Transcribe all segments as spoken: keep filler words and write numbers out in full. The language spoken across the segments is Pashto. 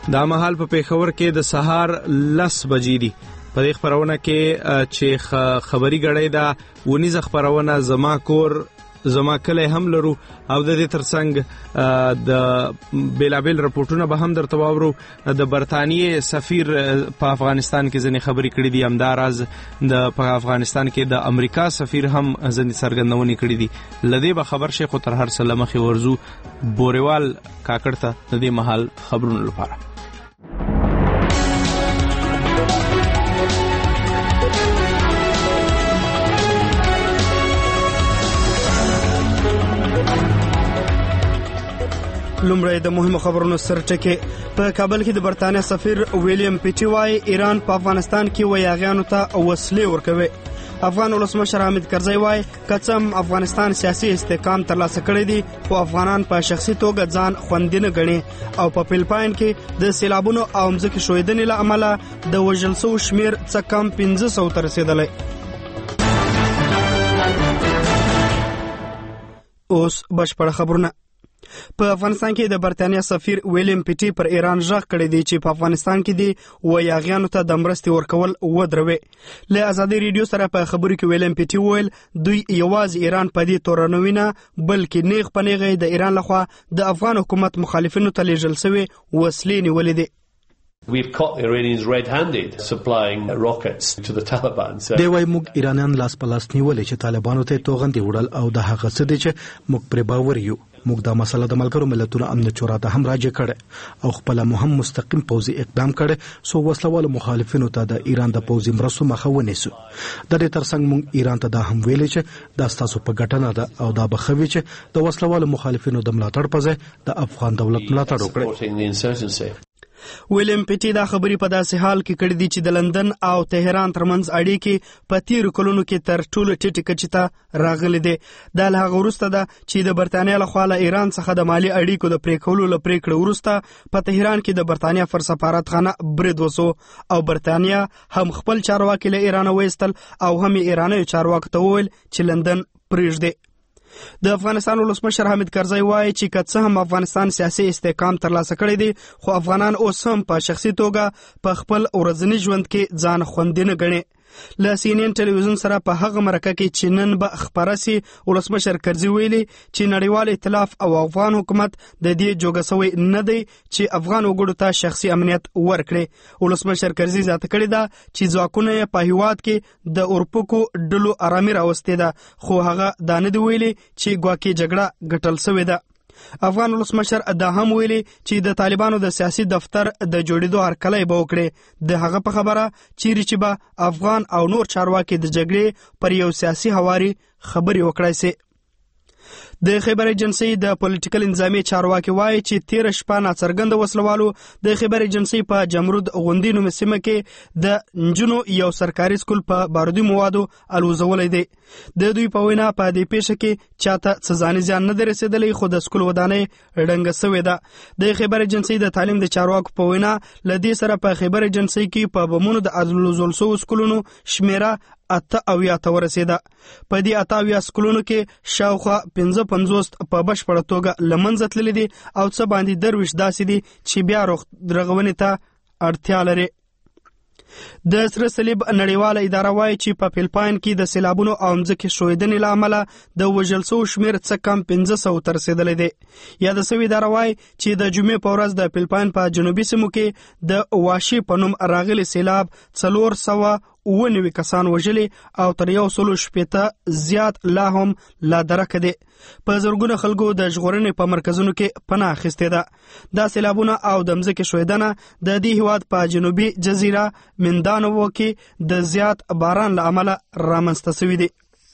دا مهال په پیښور کې د سهار لس بجې دي. په دې خبرونه کې چې خبري غړې دا ونیزه خبرونه زما کور زما کله هم لرو او د دې ترڅنګ د بیلابل رپورټونه به هم درته واورو. د برتانیې سفیر په افغانستان کې ځنې خبري کړې دي، همداراز د په افغانستان کې د امریکا سفیر هم ځنې څرګندونې کړې دي. لدې به خبر شي، خو تر هر څه لمخې ورزو بوريوال کاکړ ته د دې محل خبرونو لپاره. لومړی د مهمو خبرونو سرټکي. په کابل کې د برتانیا سفیر ویلیام پیټي وايي ایران په افغانستان کې ویاغیانو ته وسلې ورکوي. افغان ولسمشر حامد کرزی وايي کڅم افغانستان سیاسي استحکام ترلاسه کړی دی، خو افغانان په شخصي توګه ځان خوندي نه ګڼي او په فلپاین کې د سیلابونو او ځمکې ښویدنې له امله د وژل شوو شمیر څه کم پنځه سوه ته رسېدلی. اوس بشپړ خبرونه. په افغانستان کې د برتانیا سفیر ویلیام پیټي پر ایران ژغ کړی دی چې په افغانستان کې دی ویاغیانو ته د مرستې ورکول ودروي. له ازادي ریډیو سره په خبرو کې ویلیام پیټي وویل دوی یوازې ایران په دې تورنوي نه، بلکې نیغ په نیغه د ایران لخوا د افغان حکومت مخالفینو ته لیږل شوي وسلې نیولې دي. We've caught the Iranians red-handed supplying rockets to the Taliban. دی وای موږ ایرانیان لاس په لاس نیولې چې طالبانو ته توغندې وړل او د هغه څه دي چې موږ پر باور یو. موږ دا مسله د ملګرو ملتونو امن شورا ته هم راجع کړه او خپل مهم مستقیم پوځي اقدام کړي سو وسلوال مخالفینو ته د ایران د پوځي مرستو مخه ونیسو. د دې ترڅنګ موږ ایران ته دا هم ویلې چې دا ستاسو په ګټنه ده او دا بخوي چې د وسلوال مخالفینو د ملاتړ په ځای د افغان دولت ملاتړ وکړي. ویلیام پیټي دا خبري په داسې حال کې کړې دي چې د لندن او تهران ترمنځ اړیکې په تیرو کلونو کې تر ټولو ټیټې کچې ته راغلي دي. دا له هغه وروسته ده چې د برتانیا لخوا له ایران څخه د مالي اړیکو د پرې کولو له پرېکړې وروسته په تهران کې د برتانیا پر سفارتخانه برید وسو او برتانیا هم خپل چارواکي له ایران وایستل او هم ایراني چارواکو ته وویل چې لندن پرېږدي. د افغانستان ولسمشر حامد کرزی وايي چې که څه هم افغانستان سیاسي استحکام ترلاسه کړی دی، خو افغانان اوس هم په شخصي توګه په خپل ورځني ژوند کې ځان خوندي نه ګڼي. له سی ان ان ټلویزیون سره په هغه مرکه کې چې نن به خبره سي ولسمشر کرزی ویلي چې نړیوال ائتلاف او افغان حکومت د دې جوګه سوی نه دی چې افغان وګړو ته شخصي امنیت ورکړي. ولسمشر کرزی ذات کړی دا چې ځواکونه په هیواد کې د اورپکو ډلو آرامي راوستي ده، خو هغه دا نه دی ویلي چې ګواکې جګړه ګټل سوې ده. افغان ولسمشر دا هم ویلي چې د طالبانو د سیاسي دفتر د جوړېدو هرکلی به وکړي. د هغه په خبره چیرې چې به افغان او نور چارواکي د جګړې پر یو سیاسي هواري خبرې وکړای سي. د خیبر ایجنسی د پولیټیکل انظامی چارواکي وایي چې تیر شپه ناڅرګند وسلوالو د خیبر ایجنسی په جمرود غوندی نومې سیمه کې د نجونو یو سرکاري سکول په بارودي موادو الوزولې دي. د دوی په وینا په دې پیښه کې چاته څه ځاني زیان نه دی رسېدلی، خو د سکول ودانۍ ړنګه سوې ده. د خیبر ایجنسی د تعلیم د چارواکو په وینا له دې سره په خیبر ایجنسی کې په بمونو د الوزول شوو سکولونو شمیره اته اویا ته ورسېده. په دې اته اویا سکولونو کې شاوخوا پنځه پنځوس په بشپړه توګه له منځه تللي دي او څه باندې درویشت داسې دي چې بیا رغونې ته اړتیا لري. د سره صلیب نړیواله اداره وایي چې په فلپاین کې د سیلابونو او ځمکې ښویدنې له امله د وژل شوو شمیر څه کم پنځه سوه ته رسېدلی دی. یاده سوې اداره وایي چې د جمعې په ورځ د فلپاین په جنوبي سیمو کې د واشي په نوم راغلي سیلاب څلور سوه اوه نوي کسان وژلي او تر یو سلو شپېته زیات لا هم لا درکه دي. په زرګونه خلکو د ژغورنې په مرکزونو کې پناه اخیستې ده. دا سیلابونه او د ځمکې ښویدنه د دې هیواد په جنوبي جزیره مندانو کې د زیات باران له امله رامنځته شوي دي.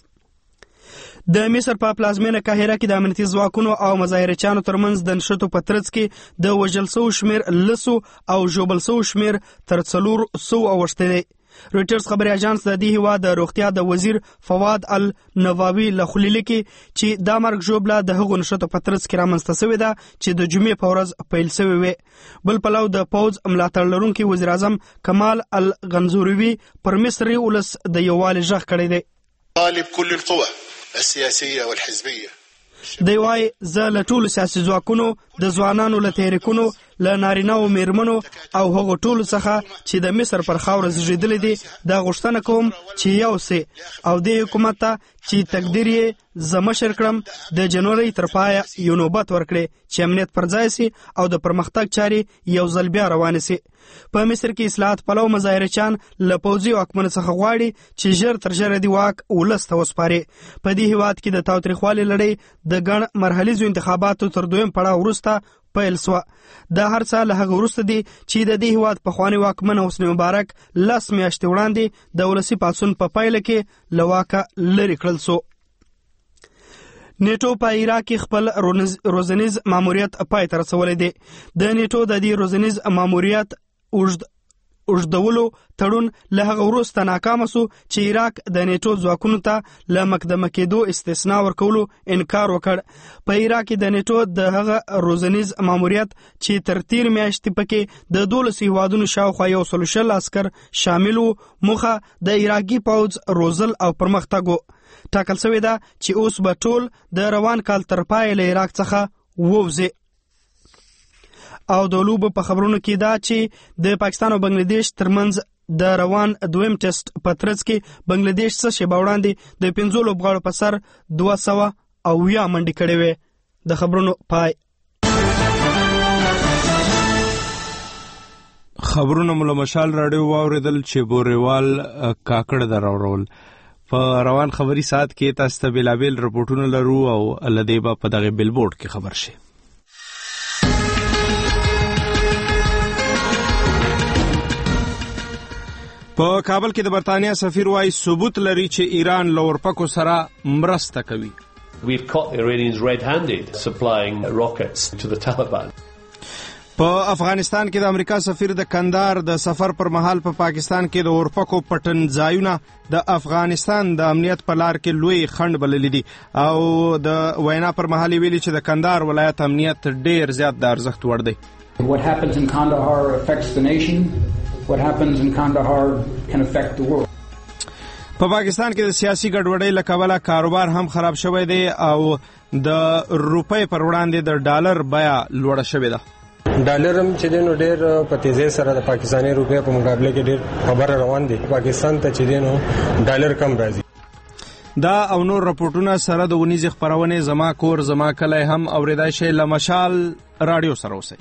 د مصر په پلازمینه قاهره کې د امنیتي ځواکونو او مظاهرچیانو ترمنځ د نښتو په ترڅ کې د وژل شوو شمیر لسو او ژوبل شوو شمیر تر څلور سوه اوښتی دی. رویټرز خبري اژانس د دې هیواد د روغتیا د وزیر فواد النواوي له خولې لیکي چې دا مرګ ژوبله د هغو نښتو په ترڅ کې رامنځته شوې ده چې د جمعې په ورځ پیل شوې وې. بل پلو د پوځ ملاتړ لرونکي وزیر اعظم کمال الغنزوروي پر مصري ولس د یووالي غږ کړی دی. طالب كل القوى السياسيه والحزبيه. دی وای زه له ټولو سیاسي ځواکونو د ځوانانو له تحریکونو له نارینه او میرمنو او هغو ټولو څخه چې د مصر پر خاوره زیږېدلي دي دا غوښتنه کوم چې یو سي او د حکومت ته چې تقدیر یې زه مشر کړم د جنوري تر پایه یو نوبت ورکړي چې امنیت پر ځای سي او د پرمختګ چارې یو ځل بیا روانې سي. په مصر کې اصلاحات پلو مظاهرچیان له پوځي واکمنو څخه غواړي چې ژر تر ژره د واک ولس ته وسپاري. په دې هیواد کې د تاوتریخوالي لړۍ د ګڼ مرحلیزو انتخاباتو تر دویم پړاو وروسته پیل سوه. دا هر څه له هغه وروسته دي چې د دې هیواد پخواني واکمن حسني مبارک لس میاشتې وړاندې د ولسي پاڅون په پایله کې له واکه لرې کړل سو. نیټو په عراق کې خپل روزنیز ماموریت پای ته رسولی دی. د نیټو د دې روزنیز ماموریت اوږد اوږدولو تړون له هغه وروسته ناکامه سو چې عراق د نیټو ځواکونو ته له مقدمه کېدو استثنا ورکولو انکار وکړ. په عراق کې د نیټو د هغه روزنیز ماموریت چې تر تیر میاشتې پکې د دولس هیوادونو شاوخوا یو سل شل عسکر شامل وو موخه د عراقي پوځ روزل او پرمختګ و. ټاکل شوې ده چې اوس به ټول د روان کال تر پایه له عراق څخه ووځي. او د لوبو په خبرونو کې دا چې د پاکستان او بنگلاديش ترمنځ د روان دویم ټیسټ په ترڅ کې بنگلاديش څه شیبه وړاندې د پنځو لوبغاړو په سر دوه سوه اویا منډې کړې وې. د خبرونو پای. خبرونه مو له مشال راډیو واوریدل چې بوریوال کاکړ دراورول. په روان خبري ساعت کې تاسو ته بېلابېل رپورټونه لرو او لدې به په دغه بیلبورډ کې خبر شي. په کابل کې د برتانیا سفیر وايي ثبوت لري چې ایران له اورپکو سره مرسته کوي. We've caught the Iranians red-handed supplying rockets to the Taliban. په افغانستان کې د امریکا سفیر د کندهار د سفر پر مهال په پا پاکستان کې د اورپکو پټن ځایونه د افغانستان د امنیت په لار کې لوی خنډ بللي دي او د وینا پر مهال ویلي چې د کندهار ولایت امنیت ډیر زیات د ارزښت وړ دی. What happens in Kandahar affects the nation. What happens in Kandahar can affect the world. په پاکستان کې د سیاسي ګډوډۍ له کبله کاروبار هم خراب شوی دی او د روپۍ پر وړاندې د ډالر بیه لوړه شوې ده. ډالر هم چې دینو ډیر په تیزی سره د پاکستاني روپۍ په مقابله کې ډیر خبر روان دي. پاکستان ته چې دینو ډالر کم راځي. دا او نور رپورټونه سره د ونیز خبرونه زما کور زما کلی هم اوریدای شي. لمشال رادیو سره اوسئ.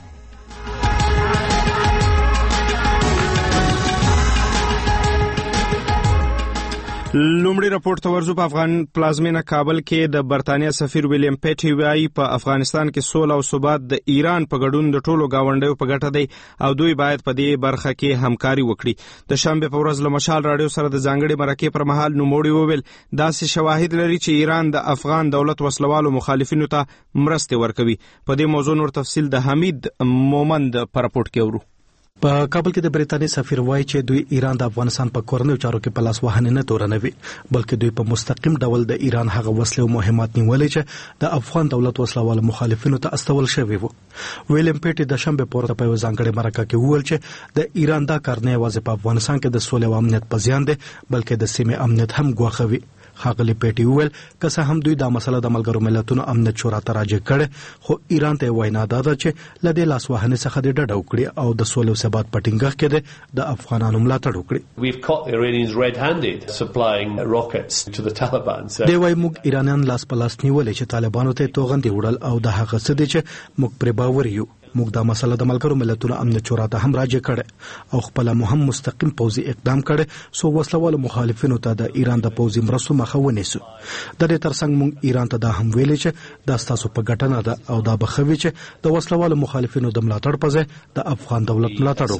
لومړی راپور ته ورځو. په افغان پلازمینه کابل کې د برتانیا سفیر ویلیام پیټي وایي په افغانستان کې سوله او ثبات د ایران په ګډون د ټولو گاونډیو په ګټه دی او دوی باید په دې برخه کې همکاري وکړي. د شنبه په ورځ له مشال رادیو سره د ځانګړي مرکې پر مهال نوموړي وویل داسې شواهد لري چې ایران د افغان دولت وسلوالو مخالفینو ته مرستې ورکوي. په دې موضوع نور تفصیل د حمید مومند په راپورټ کې اورو. په کابل کې د برتانیې سفیر وایي چې دوی ایران د افغانستان په کورنیو چارو کې په لاس وهنه نه تورنوي بلکې دوی په مستقیم ډول د ایران هغه وسلې او مهمات نیولې چې د افغان دولت وسلوال مخالفینو ته استول شوی وو. ویلیم پیټي د شنبه پورته په ځانګړي مرکه کې وویل چې د ایران دا کار نه یوازې په افغانستان کې د سولې او امنیت په زیان دی بلکې د سیمې امنیت هم ګواښوي. ښاغلي پیټي وویل که څه هم دوی دا مسله د ملګرو ملتونو امنیت شورا ته راجع کړې خو ایران ته وینا ده چې له دې لاسوهنې څخه د ډډه وکړي او د سولې او ثبات په ټینګښت کې د افغانانو ملاتړ وکړي. We've caught the Iranians red-handed supplying rockets to the Taliban. دی وايي موږ ایرانیان لاس په لاس نیولې چې طالبانو ته توغندي وړل او د هغه څه دي چې موږ پر باور یو. موږ دا مسله د ملګرو ملتونو امنیت شورا ته هم راجع کړه او خپل مهم مستقیم پوځي اقدام کړي سو وسلوال مخالفینو ته د ایران د پوځي مرستو مخه ونیسو. د دې ترڅنګ موږ ایران ته دا هم ویلي چې دا ستاسو په ګټه نه ده او دا بخوي چې د وسلوال مخالفینو د ملاتړ په ځای د افغان دولت ملاتړ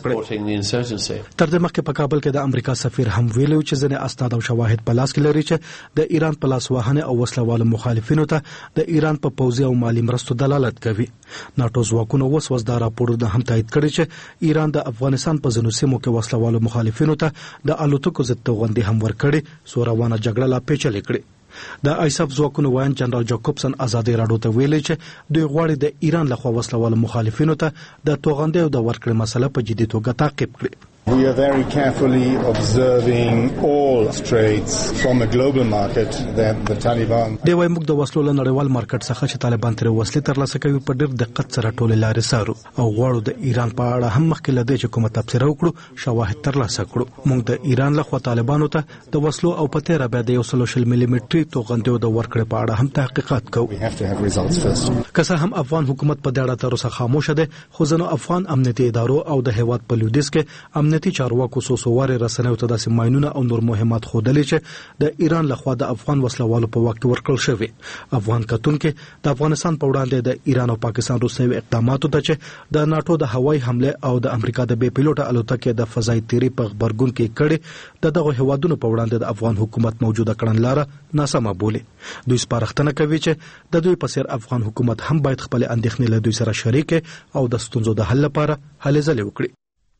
وکړي. تر دې مخکې په کابل کې د امریکا سفیر هم ویلو چې ځینې اسناد او شواهد په لاس کې لري چې د ایران په لاس وهنه او وسلوال مخالفینو ته د ایران په پوځي او مالی مرستو دلالت کوي. ناتو ځواکونو وسوس دا راپورونه هم تایید کړي چې ایران د افغانستان په ځینو سیمو کې وسلوالو مخالفینو ته د الوتکو ضد توغندي هم ورکړي سو روانه جګړه لا پیچلې کړي. د آیساف ځواکونو وایي جنرال جاکوبسن ازادي راډیو ته ویلي چې دوی غواړي د ایران لخوا وسلوالو مخالفینو ته د توغندي او د ورکړې مسله په جدي توګه تعقیب کړي. We are very carefully observing all trades from a global market that the Taliban. د وای موږ د وسلو له نړیوال مارکیټ څخه چې طالبان تر وسلې ترلاسه کوي په ډېر دقت سره ټول لارې سارو او غواړو د ایران په اړه هم مخکې لدې چې کومه تبصره وکړو شواهد ترلاسه کړو. موږ د ایران له خوا طالبانو ته د وسلو او په تیر بیا د یو سل ملي متري توغندیو د ورکړې په اړه هم تحقیقات کوو. We have to have results first. که څه هم افغان حکومت په دې اړه تر اوسه خاموش دی، خو ځینو افغان امنیتي ادارو او د هیواد په لویدیځ کې امنیتي چارواکو سوسواري رسنیو ته داسې ماینونه او نور مهمات خودلې چې د ایران لخوا د افغان وسلوالو په وخت ورکړل شوی. افغان کتونکو د افغانستان په وړاندې د ایران او پاکستان روسي اقداماتو ته چې د ناتو د هوایي حمله او د امریکا د بې پیلوټه الوتکې د فضایي تیری په خبرګون کې کړي د دغه هوادونو په وړاندې د افغان حکومت موجوده کړنلاره ناسمه بولي. دوی سپارښتنه کوي چې د دوی په سر افغان حکومت هم باید خپل اندېښنې له دوی سره شریک او د ستونزو د حل لپاره هلې ځلې وکړي.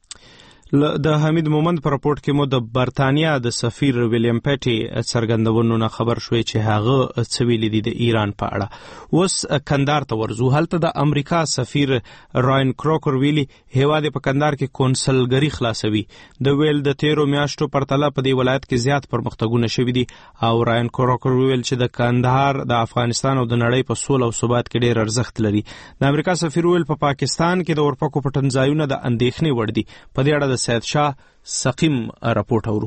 د حمید مومند په راپورټ کې مو د برتانیا د سفیر ویلیام پیټي څرګندونونه خبر شوې چې هغه څه ویلي دي د ایران په اړه. اوس کندهار ته ورځو. هلته د امریکا سفیر راین کروکر ویلي هیواد په کندهار کې کونسلګری خلاصوي. د ویل د تیرو میاشتو پرتله په دې ولایت کې زیات پرمختګونه شوي دي او راین کروکر ویل چې د کندهار د افغانستان او د نړۍ په سوله او ثبات کې ډېر ارزښت لري. د امریکا سفیر ویل په پا پاکستان کې د اورپکو پټنځایونه د اندېښنې وړ دي. په دې اړه د سید شاه سقیم راپورټ اورو.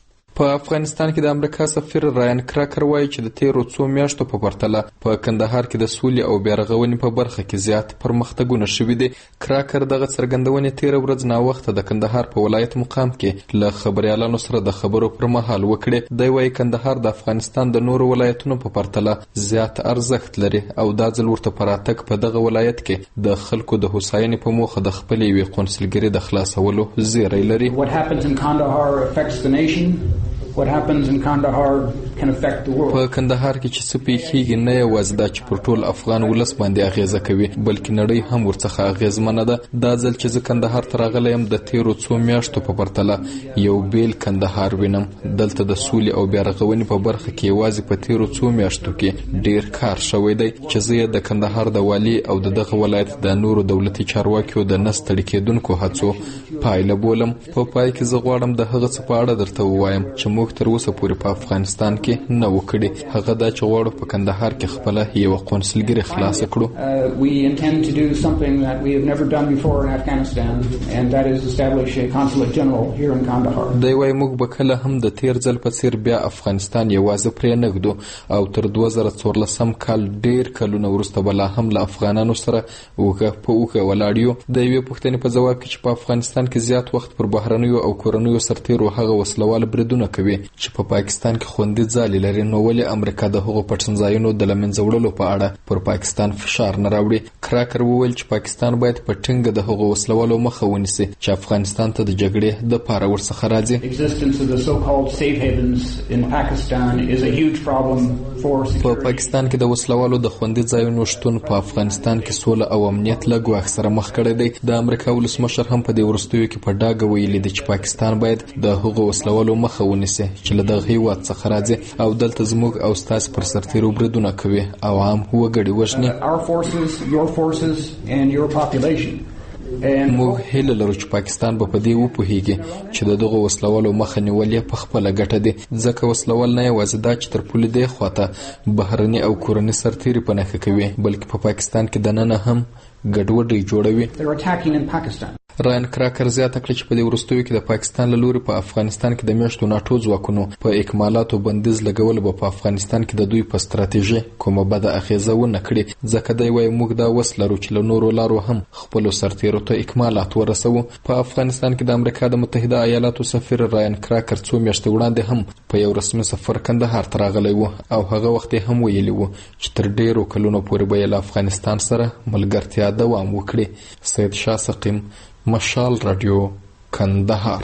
په افغانستان کې د امریکا سفیر راین کراکر وایي چې د تیرو څو میاشتو په پرتله په کندهار کې د سولې او بیارغونې په برخه کې زیات پرمختګونه شوي دي. کراکر دغه څرګندونې تیره ورځ ناوخته د کندهار په ولایت مقام کې له خبريالانو سره د خبرو پر مهال وکړي. دی وایي کندهار د افغانستان د نورو ولایتونو په پرتله زیات ارزښت لري او دا ځل ورته پراتک په دغه ولایت کې د خلکو د هوساینې په موخه د خپل یوې قونسلګرۍ د خلاصولو زیری لري. What happens in Kandahar affects the nation. What happens in Kandahar can affect the world. په کندهار کې چې څه پیښیږي نه یوازې دا چې پر ټول افغان ولس باندې اغیزه کوي بلکې نړۍ هم ورڅخه اغیزمنه ده. دا ځل چې زه کندهار ته راغلی یم د تیرو څو میاشتو په پرتله یو بیل کندهار وینم. دلته د سولې او بیارغونې په برخه کې یوازې په تیرو څو میاشتو کې ډیر کار شوی دی چې زه د کندهار د والي او دغه ولایت د نورو دولتي چارواکیو د نستړي کېدونکو هڅو پایله بولم. په پای کې زه غواړم د هغه څه په اړه درته ووایم چې موږ تر اوسه پورې په افغانستان کې نه وکړي. هغه دا چې غواړو په کندهار کې خپل یو قونسلګري خلاص کړو. We intend to do something that we have never done before in Afghanistan and that is establish a consulate general here in Kandahar. دی وايي موږ به کله هم د تیر ځل په څیر بیا افغانستان یوازې پرې نه ږدو او تر دوه زره څوارلسم کال ډیر کلونه وروسته بلا هم له افغانانو سره وګه په وګه ولاړیو. د یوې پوښتنې په ځواب کې چې په افغانستان کې زیات وخت پر بهرنیو او کورنیو سرتیرو هغه وسلوال بریدونه کوي چې په پاکستان کې خوندي ځالې لري نو ولې امریکا د هغو پټنځایونو د لمنځه وړلو په اړه پر پاکستان فشار نه راوړي. کراکر وویل چې پاکستان باید په ټینګه د هغو وسلوالو مخه ونیسي چې افغانستان ته د جګړې د پاره ورڅخه راځي. په پاکستان کې د وسلوالو د خوندي ځایونو شتون په افغانستان کې سوله او امنیت له ګواښ سره مخ کړی دی. د امریکا ولسمشر هم په دې وروستیو کې په ډاګه ویلي دی چې پاکستان باید د هغو وسلوالو مخه ونیسي چې له دغه هیواد څخه راځي او دلته زموږ او ستاسو پر سرتیرو بریدونه کوي او عام وګړي وژني. موږ هیله لرو چې پاکستان به په دې وپوهیږي چې د دغه وسلوالو مخه نیول یې په خپله ګټه دي ځکه وسلوال نه یوازې دا چې تر پولې دې خواته بهرني او کورني سرتیري په نښه کوي بلکې په پاکستان کې دننه هم ګډوډي جوړوي. راین کراکر زیاته کړه چې په دې وروستیو کې د پاکستان له لوري په افغانستان کې د میاشتو ناټو ځواکونو په اکمالاتو بندیز لګول به په افغانستان کې د دوی په ستراتیژي کومه بده اغیزه ونه کړي ځکه دی وايي موږ دا وس لرو چې له نورو لارو هم خپل سرتیرو ته اکمالات ورسوو. په افغانستان کې د امریکا د متحده ایالاتو سفیر راین کراکر څو میاشتې وړاندې هم په یو رسمي سفر کندهار ته راغلی و او هغه وخت هم ویلي و چې تر ډیرو کلونو پورې به له افغانستان سره ملګرتیا دوام وکړي. سید شاه سقیم، مشال رادیو، کندهار.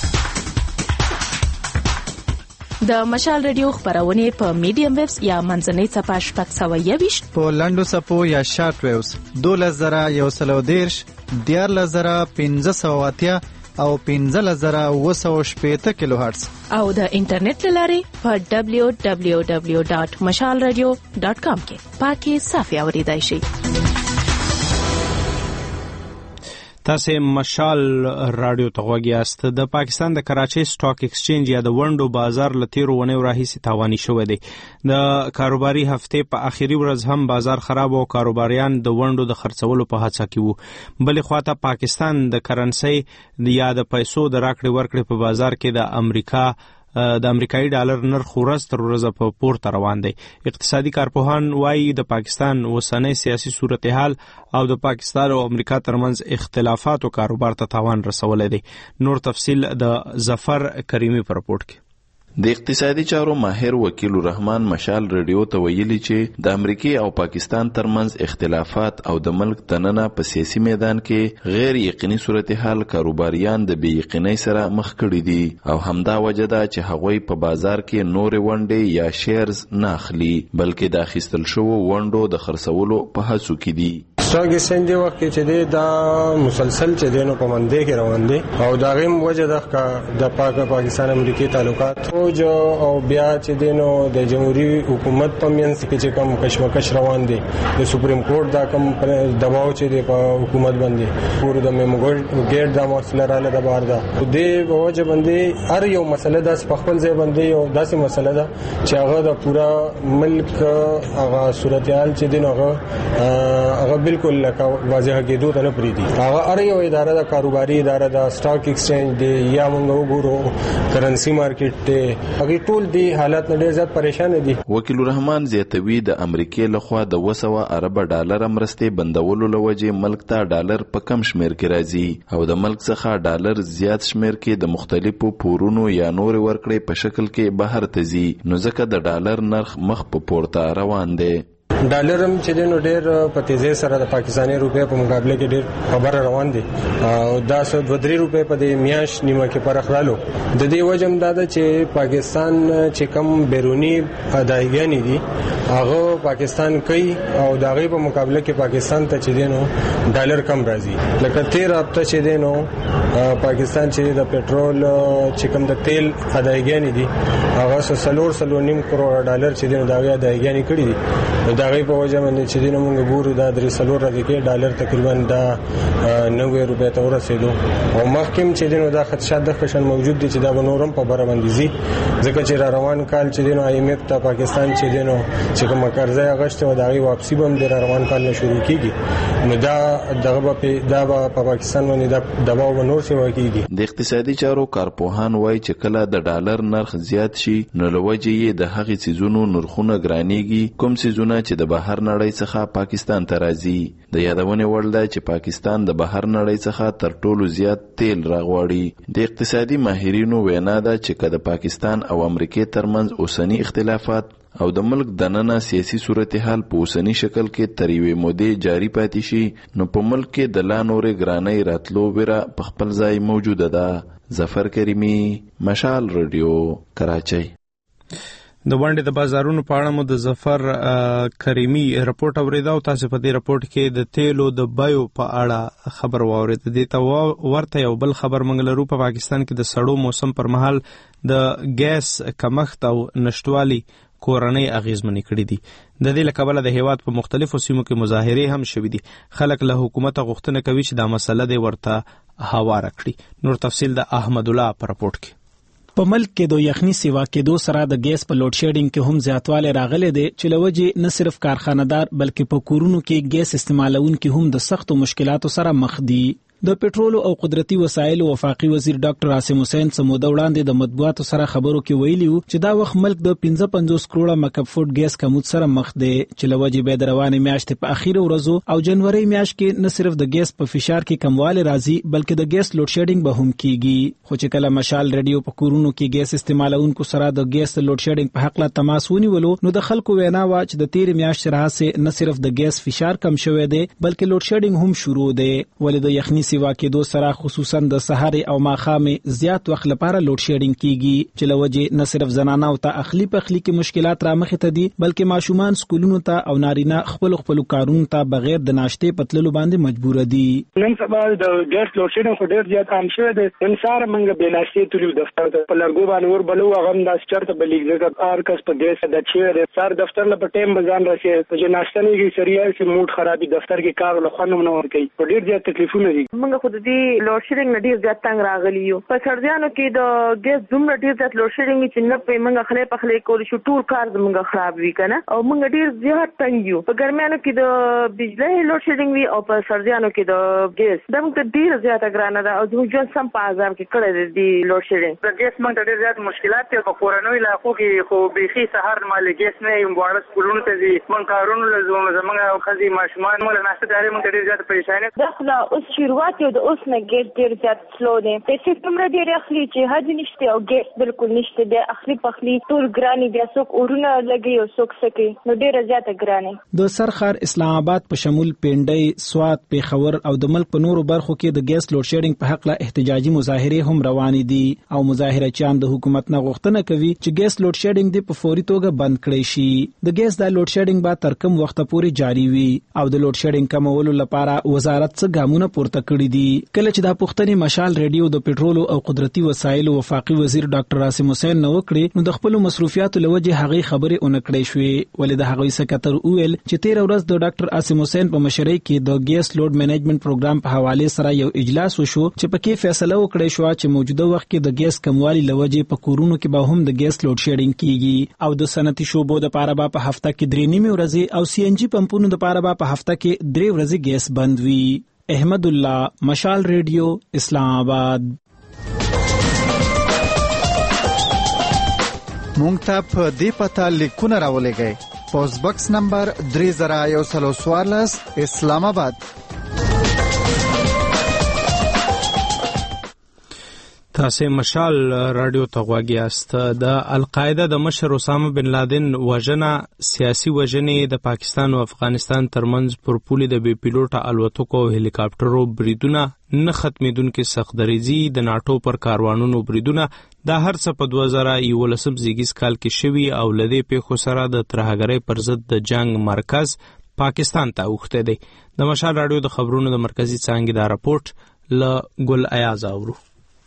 د مشال رادیو خبرونه په میډیم ویوز یا منځنۍ صفحه شپږ سوه یویشت په لنډو صفحو یا شارټ ویوز دولس زره یو سل دېرش دیارلس زره پنځه سوه اتیا او پنځلس زره اوه سوه شپېته کیلو هرتز او د انټرنیټ له لارې په ډبلیو ډبلیو ډبلیو ډاټ مشال رادیو ډاټ کام کې پاکي صافي اوریدای شئ. تاسو مشال رادیو ته غوږی یاست. د پاکستان د کراچۍ سټاک ایکسچینج یا د ونډو بازار لتیرو ونیو راهیسي تاواني شوی دی. د کاروباري هفته په اخیری ورځ هم بازار خراب او کاروباریان د ونډو د خرڅولو په هڅه کې وو. بلې خواته پاکستان د کرنسي یا د پیسو د راکړې ورکړې په بازار کې د امریکا د امریکایي ډالر نرخ ورځ تر ورځې په پورته روان دی. اقتصادي کارپوهان وایي د پاکستان اوسنی سیاسي صورتحال او د پاکستان او امریکا ترمنځ اختلافات او کاروبار ته تاوان رسولی دی. نور تفصیل د ظفر کریمی په رپورټ کې. د اقتصادي چارو ماهر وکیل الرحمن مشال رادیو ته ویلي چې د امریکای او پاکستان ترمنځ اختلافات او د ملک دننه په سیاسي میدان کې غیر یقیني صورتحال کاروباریان د بې یقینۍ سره مخ کړي دي او همدا وجه ده چې هغوی په بازار کې نورې ونډې یا شیرز نه اخلي بلکې د اخیستل شوو ونډو د خرڅولو په هڅو کې دي. سټاک ایکسچینج وخت کې چې دی دا مسلسل چې دی نو په منځ کې روان دي او دا غیم وجه ده د پاک پاکستان امریکای تعلقات جو او بیا چې دی نو د جمهوریت حکومت په منځ کې چې کوم کشمکش روان دي د سپریم کورټ دا کوم دباو چې دی په حکومت باندې پور د میموګل ګیټ دا مسله رااله د بار ده د وجه باندې هر یو مسله د خپل ځای باندې یو داسې مسله ده چې هغه د پورا ملک هغه صورتحال چې دی نو هغه هغه بالکل لکه واضح کېدو ته نه پریدي. هغه هر یو اداره د کاروباري اداره د سټاک ایکسچینج دی یا موږ وګورو کرنسي مارکیټ دی هغه ټول دی حالات نه ډېر زیات پریشان دي. وکیل الرحمن زیاتوي د امریکای لخوا د دوه سوه ارب ډالر مرستې بندولو لوجه ملک ته ډالر په کم شمیر کې راځي او د ملک څخه ډالر زیات شمیر کې د مختلفو پورونو یا نور ورکړې په شکل کې بهر ته ځي نو ځکه د ډالر نرخ مخ په پورته روان دی. ډالر هم چې دینو ډېر په تیزی سره د پاکستاني روپیا په مقابله کې ډېر خبره روان دي او دا څو دوه درې روپۍ په دې میاش نیمه کې فرق رالو. د دې وجه هم دا ده چې پاکستان چې کم بیرونی ادایګانې دي هغه پاکستان کوي او د هغې په مقابله کې پاکستان ته چې دینو ډالر کم راځي. لکه تیر هفته چې دینو پاکستان چې د پټرول چې کم د تیل ادایګانې دي هغه څلور سلو نیم کروڑ ډالر چې دینو د هغې ادایګانې کړي دي. دا غي په وجه باندې چې دینه موږ ګورو دا درې سلور راځي کې ډالر تقریبا دا نوي روپیا ته ورسېدو او مخکې چې دینه دا خدشات د خشن موجود دي چې دا بنورم په بره باندې زی ځکه چې را روان کال چې دینه آی ایم ایف ته پاکستان چې دینه چې کوم قرضه غشته و دا غي واپسی بم د روان کال نه شروع کیږي نو دا دغه په دا په پاکستان باندې دا دباو بنور شي وکیږي. د اقتصادي چارو کارپوهان وایي چې کله د ډالر نرخ زیات شي نو لوجه یې د هغې څیزونو نرخونه ګرانېږي کوم څیزونه چې د بهر نړۍ څخه پاکستان ته راځي. د یادونې وړ ده چې پاکستان د بهر نړۍ څخه تر ټولو زیات تیل راغواړي. د اقتصادي ماهرینو وینا ده چې که د پاکستان او امریکای ترمنځ اوسنی اختلافات او د ملک دننه سیاسي صورتحال په اوسنی شکل کې تر یوې مودې جاری پاتې شي نو په ملک کې د لا نورې ګرانۍ راتلو ویره په خپل ځای موجوده ده. ظفر کریمی مشال رادیو کراچۍ. د ونډې د بازارونو په اړه مو د ظفر کریمی رپورټ اوریدا او تاسو په دې رپورټ کې د تیلو د بایو په اړه خبر واورید. د ته ورته یو بل خبر منګلرو په پاکستان کې د سړو موسم پر مهال د ګیس کمښت او نشټوالي کورنۍ اغیزمنې کړې دي. د دې لکبله د هیواد په مختلفو سیمو کې مظاهرې هم شوې دي. خلک له حکومت غوښتنه کوي چې دا مسله د ورته هواره کړي. نور تفصیل د احمد الله پر رپورټ کې. په ملک کې د یخني سیوا کېدو سره د ګیس په لوډ شیډینګ کې هم زیاتوالی راغلی دی چې له وجې نه صرف کارخانهدار بلکې په کورونو کې ګیس استعمالونکي هم د سختو مشکلاتو سره مخ دي. د پټرولو او قدرتي وسایلو وفاقي وزیر ډاکټر عاصم حسین سموده وړاندې د مطبوعاتو سره خبرو کې ویلي وو چې دا وخت ملک د پنځه پنځوس کروړه مکب فوټ ګیس کمود سره مخ دی چې له وجې بیا د روانې میاشتې په اخیرو ورځو او جنوري میاشت کې نه صرف د ګیس په فشار کې کموالی راځي بلکې د ګیس لوډ شیډینګ به هم کیږي. خو چې کله مشال رادیو په کورونو کې ګیس استعمالونکو سره د ګیس لوډ شیډینګ په حق لا تماس ونیولو نو د خلکو وینا وا چې د تیر میاشتې راهیسې نه صرف د ګیس فشار کم شوی دی بلکې لوډ شیډینګ هم شروع دی. ولې د یخني سیوا کېدو سره خصوصا د سحر او ماخام زیات وخت لپاره لوډ شیډینګ کیږي چې لوجه نه صرف زنانه او ته اخلي په اخلي کې مشکلات را مخې ته دي بلکې ماشومان سکولونو ته او نارینه خپل خپل کارونو ته بغیر د ناشته پتللو باندې مجبور دي. نن سبا د ګیس لوډ شیډینګ خو ډیر زیات عام شوی دی. نن سهار موږ به ناشته تلو دفتر ته په لرګو باندې ور بلو هغه د چرته بلیګ ځکه ار کس په ګیس د چیرې سر دفتر له پټیم بزان راشي چې ناشته نه کیږي سریال چې موډ خرابي دفتر کې کار له خانم نه ور کوي. ډیر زیات تکلیفونه دي. موږ خو د دې لوډ شیډینګ نه ډیر زیات تنګ راغلی یو. په سړیانو کې د ګیس دومره ډیر زیات لوډ شیډینګ چې نه په موږ خلې په خلې کول شو ټول کار زموږ خراب وی کنه او موږ ډیر زیات تنګ یو. په ګرمیانو کې د بجلی لوډ شیډینګ وی او په سړیانو کې د ګیس د موږ ډیر زیات ګرانه ده او زموږ سم په ازام کې کړه د لوډ شیډینګ د ګیس موږ ډیر زیات مشکلات دي. په کورونو علاقو کې خو بيخي سهار مال ګیس نه یم وړه سکولونو ته دي موږ کارونو لزوم زموږ خزي ماشومان موږ ناشته داري موږ ډیر زیات پریشان دي. داخله اوس شروعات یو د اوس نه ګیس ډیر زیات سلو دي. پیسې څومره ډیر اخلي چې حد نشته او ګیس بالکل نشته دی. اخلي پخلي ټول ګراني بیا څوک اورونه لګي او څوک سکي نو ډیر زیات ګراني. د سرخار اسلام آباد په شمول پنډي سوات پیښور او د ملک په نورو برخو کې د ګیس لوډ شیډینګ په حق له احتجاجي مظاهره هم روانې دي او مظاهرچیان د حکومت نه غوښتنه کوي چې ګیس لوډ شیډینګ د په فوري توګه بند کړي شي. د ګیس د لوډ شیډینګ به تر کوم وخت پورې جاری وي او د لوډ شیډینګ کمولو لپاره وزارت څه ګامونه پورته کړي دي. کله چې د پښتني مشال ریډیو د پټرول او قدرتي وسایلو وفاقي وزیر ډاکټر عاصم حسین نو کړی نو د خپل مصروفیاتو لوجه هغه خبرې اونکړې شوې ولې د هغه سکتر اویل چې تیر ورځ د ډاکټر عاصم حسین په مشرۍ کې د ګیس لوډ مینجمنت پروګرام په حواله سره یو اجلاس وشو چې پکې فیصله وکړې شو چې موجوده وخت کې د ګیس کموالي لوجه په کورونو کې به هم د ګیس لوډ شیډینګ کیږي او د صنعتي شوبو د پاره به په هفته کې درې نیمه ورځې او سی ان جی پمپونو د پاره به په هفته کې درې ورځې ګیس بند وي. احمد الله مشال ریډیو اسلام آباد. مونږ ته په دې پته لیکونه راولېږئ. پوسټ باکس نمبر درې زره یو سل څوارلس اسلام آباد. تاسو مشال رادیو ته غواړئ است. د القاعده د مشر اسامه بن لادن وژنه سیاسي وژنې د پاکستان او افغانستان ترمنځ پر پولې د بي پیلوټه الوتکو او هلیکاپټرو بریدونه نه ختمېدونکې سختدریزي د ناټو پر کاروانونو بریدونه دا هر څه په دوه زره یولسم زیږیز کال کې شوي او لدې پیښو سره د ترهګرۍ پر ضد د جنگ مرکز پاکستان ته اوښتی دی. د مشال رادیو د خبرونو د مرکزی څانګې دا راپورټ ل ګل ایاز اورو.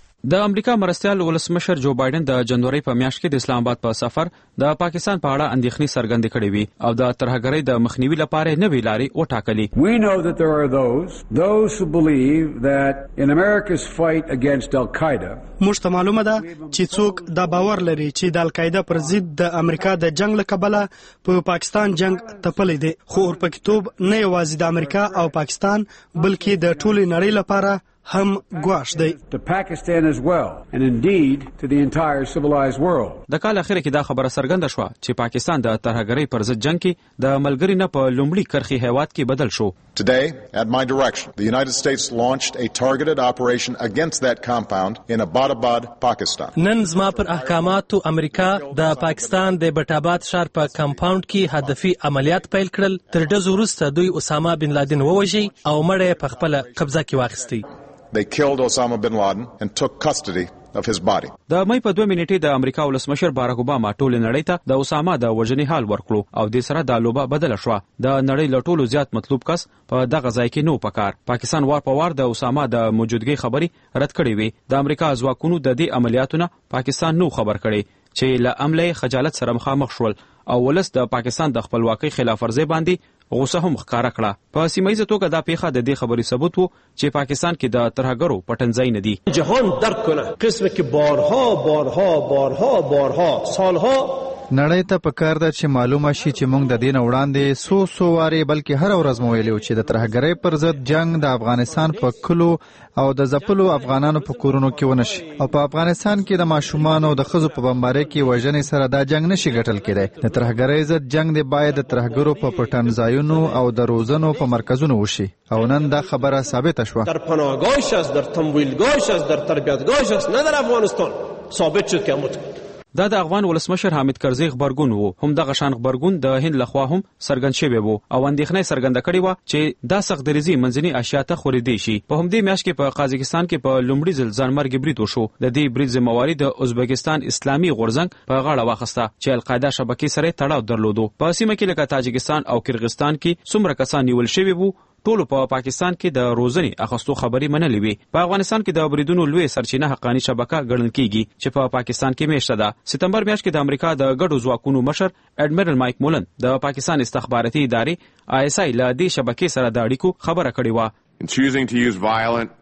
د امریکا مرستیال ولسمشر جو بایدن د جنوري په میاشت کې د اسلام آباد په سفر د پاکستان په اړه اندېښنې څرګندې کړې وي او د ترهګرۍ د مخنیوي لپاره نوې لارې وټاکلې. We know that there are those those who believe that in America's fight against Al-Qaeda موږ ته معلومه ده چې څوک دا باور لري چې د القاعده پر ضد د امریکا د جنگ له کبله په پاکستان جنگ تپلې دي خو ورپکتوب نه یوازې د امریکا او پاکستان بلکې د ټولې نړۍ لپاره هم ګواښ دی. To Pakistan as well and indeed to the entire civilized world. د کال اخر کې دا خبره څرګنده شوه چې پاکستان د ترهګرۍ پر ضد جنگ کې د ملګری نه په لومړي کرخي هیواد کې بدل شو. Today, at my direction, the United States launched a targeted operation against that compound in Abbottabad, Pakistan. نن زما پر احکاماتو امریکا د پاکستان د بټاباد ښار په کمپاوند کې هدفي عملیات پیل کړل. تر ډزو وروسته دوی اسامه بن لادن ووژي او مړی یې په خپله قبضه کې واخیستی. They killed Osama bin Laden and took custody of his body. د مې په دوه منټې د امریکا ولسمشر باراک اوباما ټول نړۍ ته د اسامه د وژنې حال ورکړو او د سره د لوبه بدل شو. د نړۍ له ټولو زیات مطلوب کس په دغه ځای کې نو پکار. پاکستان وار په وار د اسامه د موجودګۍ خبري رد کړې وي. د امریکا ځواکونو د دې عملیاتونو پاکستان نو خبر کړي چې له عمله خجالت سره مخامخ شول او ولس د پاکستان د خپلواکۍ خلاف ورزي باندې غوسه هم ښکارا کړه. په سیمایي توګه دا پیښه د دې خبري ثبوت وو چې پاکستان کې د ترهګرو پټنځای نه دي. جهان درک کنه قسمه کې بارها بارها بارها بارها سالها نړۍ ته پکار ده چې معلومه شي چې موږ د دین وړاندې سو سو واره بلکې هر ورځ مو ویلو چې د ترهګرۍ پر ضد جنگ د افغانستان په کلو او د ځپلو افغانانو په کورونو کې ونشي او په افغانستان کې د ماشومان او د ښځو په بمبارۍ کې وژنې سره دا جنگ نشي ګټل کېدی. د ترهګرۍ ضد جنگ دی باید د ترهګرو په پټنځایونو او د روزنو په مرکزونو وشي او نن دا خبره ثابته شوه. در پناهگاهش است، در تمویلگاهش است، در تربیتگاهش است، نه در افغانستان ثابت شد که اموت دا د افغان ولسمشر حامد کرزي خبرګون وو. هم دغه شان خبرګون د هند لخوا هم څرګند شوی وو او اندېښنه څرګنده کړې و چې دا سخت دریزي منځني اشیا ته خورېدي شي. په همدې میاشت کې په قازقستان کې په لومړي ځل ځانمرګي برید وشو. د دې برید ذمہواري د ازبکستان اسلامي غورځنګ په غاړه واخیسته چې القاعده شبکې سره تړاو درلودو. په سیمه کې لکه تاجکستان او کرغستان کې څومره کسان نیول شوي وو ټول په پا پاکستان کې د روزنې اخستو خبري منلې وي. په افغانستان کې د بریدونو لوی سرچینه حقانی شبکه ګڼل کیږي چې په پا پاکستان کې میشته ده. سپتمبر میاشت کې د امریکا د ګډو ځواکونو مشر اډمیرل مایک مولن د پاکستان استخباراتي ادارې آی اس آی له دې شبکې سره د اړیکو خبره کړې و. In choosing to use violent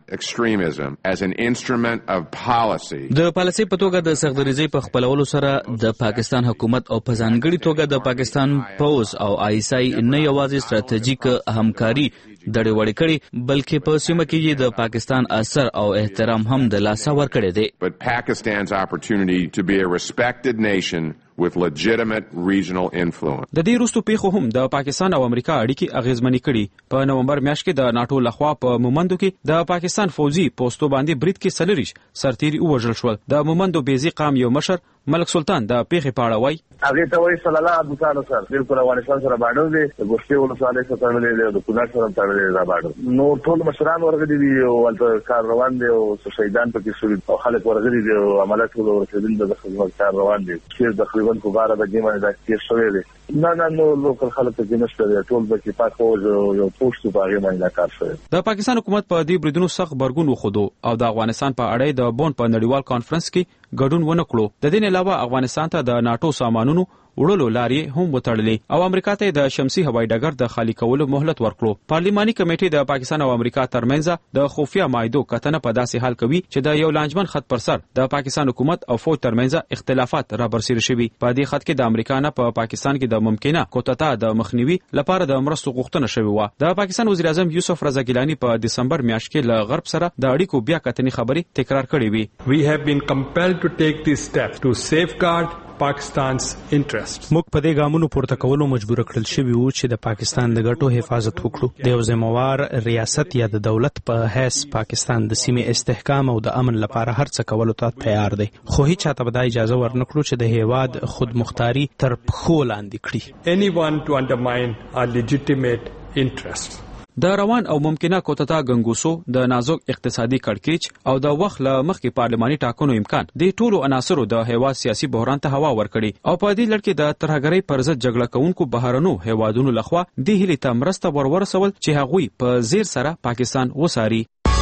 extremism as an instrument of policy. د پالیسي په توګه د سختدریزۍ په خپلولو سره د پاکستان حکومت او په ځانګړي توګه د پاکستان پوز او آی ایس آی نه یوازې ستراتیژیک همکاري دړې وړې کړي بلکې په سیمه کې د پاکستان اثر او احترام هم د لاسه ورکړی دی. But Pakistan's opportunity to be a respected nation with legitimate regional influence. د دې وروستو پیښو هم د پاکستان او امریکا اړیکې اغیزمنې کړي. په نومبر میاشت کې د ناټو لخوا په مومندو کې د پاکستان فوجي پوسټو باندې برید کې سلریش سرتیري ووژل شول. د مومندو بیزي قام یو مشر ملک سلطان د پیښې په اړه وایي هغه ته وایي صلی الله ابوکانو سره بالکل افغانستان سره باندې دی د ګوشتي ولسوالۍ سره تړلې دی د کونړ سره تړلې دی باندې نو ټول مشران ورغلي دي او ولته کار روان دی او شهیدان پکې شوي او خلک ورغلي دي او عملیات ټول ورسېدل د خدمت کار روان دي چې تقریبا په بار د دې باندې د کیس شوی دی نه نه نو لوکل خلک کې نشته دی ټول د کې پاک فوج یو پوسټ په هغه باندې کار شوی. د پاکستان حکومت په دې بریدونو سخت برګون وخودو او د افغانستان په اړه د بون په نړیوال کانفرنس کې ګډون ونه کړو. د دې نه علاوه افغانستان ته د ناټو سامانونو وړلو لارې هم وتړلې او امریکا ته د شمسي هوایي ډګر د خالی کولو مهلت ورکړو. پارلماني کمیټې د پاکستان او امریکا ترمنځ د خفیه معاهدو کتنه په داسې حال کوي چې د یو لانجمن خط پر سر د پاکستان حکومت او فوج ترمنځ اختلافات را برسېره شوي. په دې خط کې د امریکا نه په پاکستان کې د ممکنه کوتتا د مخنیوي لپاره د مرستو غوښتنه شوې وه. د پاکستان وزیر اعظم یوسف رضا ګیلاني په دسمبر میاشت کې له غرب سره د اړیکو بیا کتنې خبرې تکرار کړې وي. We have been compelled to take this step to safeguard Pakistan's interests. موږ په دې ګامونو پورته کولو مجبور کړل شوي وو چې د پاکستان د ګټو حفاظت وکړو. د یو ذمہوار ریاست یا د دولت په حیث پاکستان د سیمې استحکام او د امن لپاره هر څه کولو ته تیار دی. خو هیڅ چاته به دا اجازه ورنکړو چې د هیواد خود مختاري تر پښو لاندې کړي. Anyone to undermine our legitimate interests. د روان او ممکنه کوتتا ګنګوسو د نازک اقتصادي کړکېچ او د وخت له مخکې پارلماني ټاکنو امکان د ټولو عناصرو د هیواد سیاسي بحران ته هوا ورکړي او په دې لړ کې د ترهګرۍ پر ضد جګړه کوونکو بهرنو هیوادونو لخوا د هیلې ته مرسته ورورسول چې هغوی په زیر سره پاکستان وساري.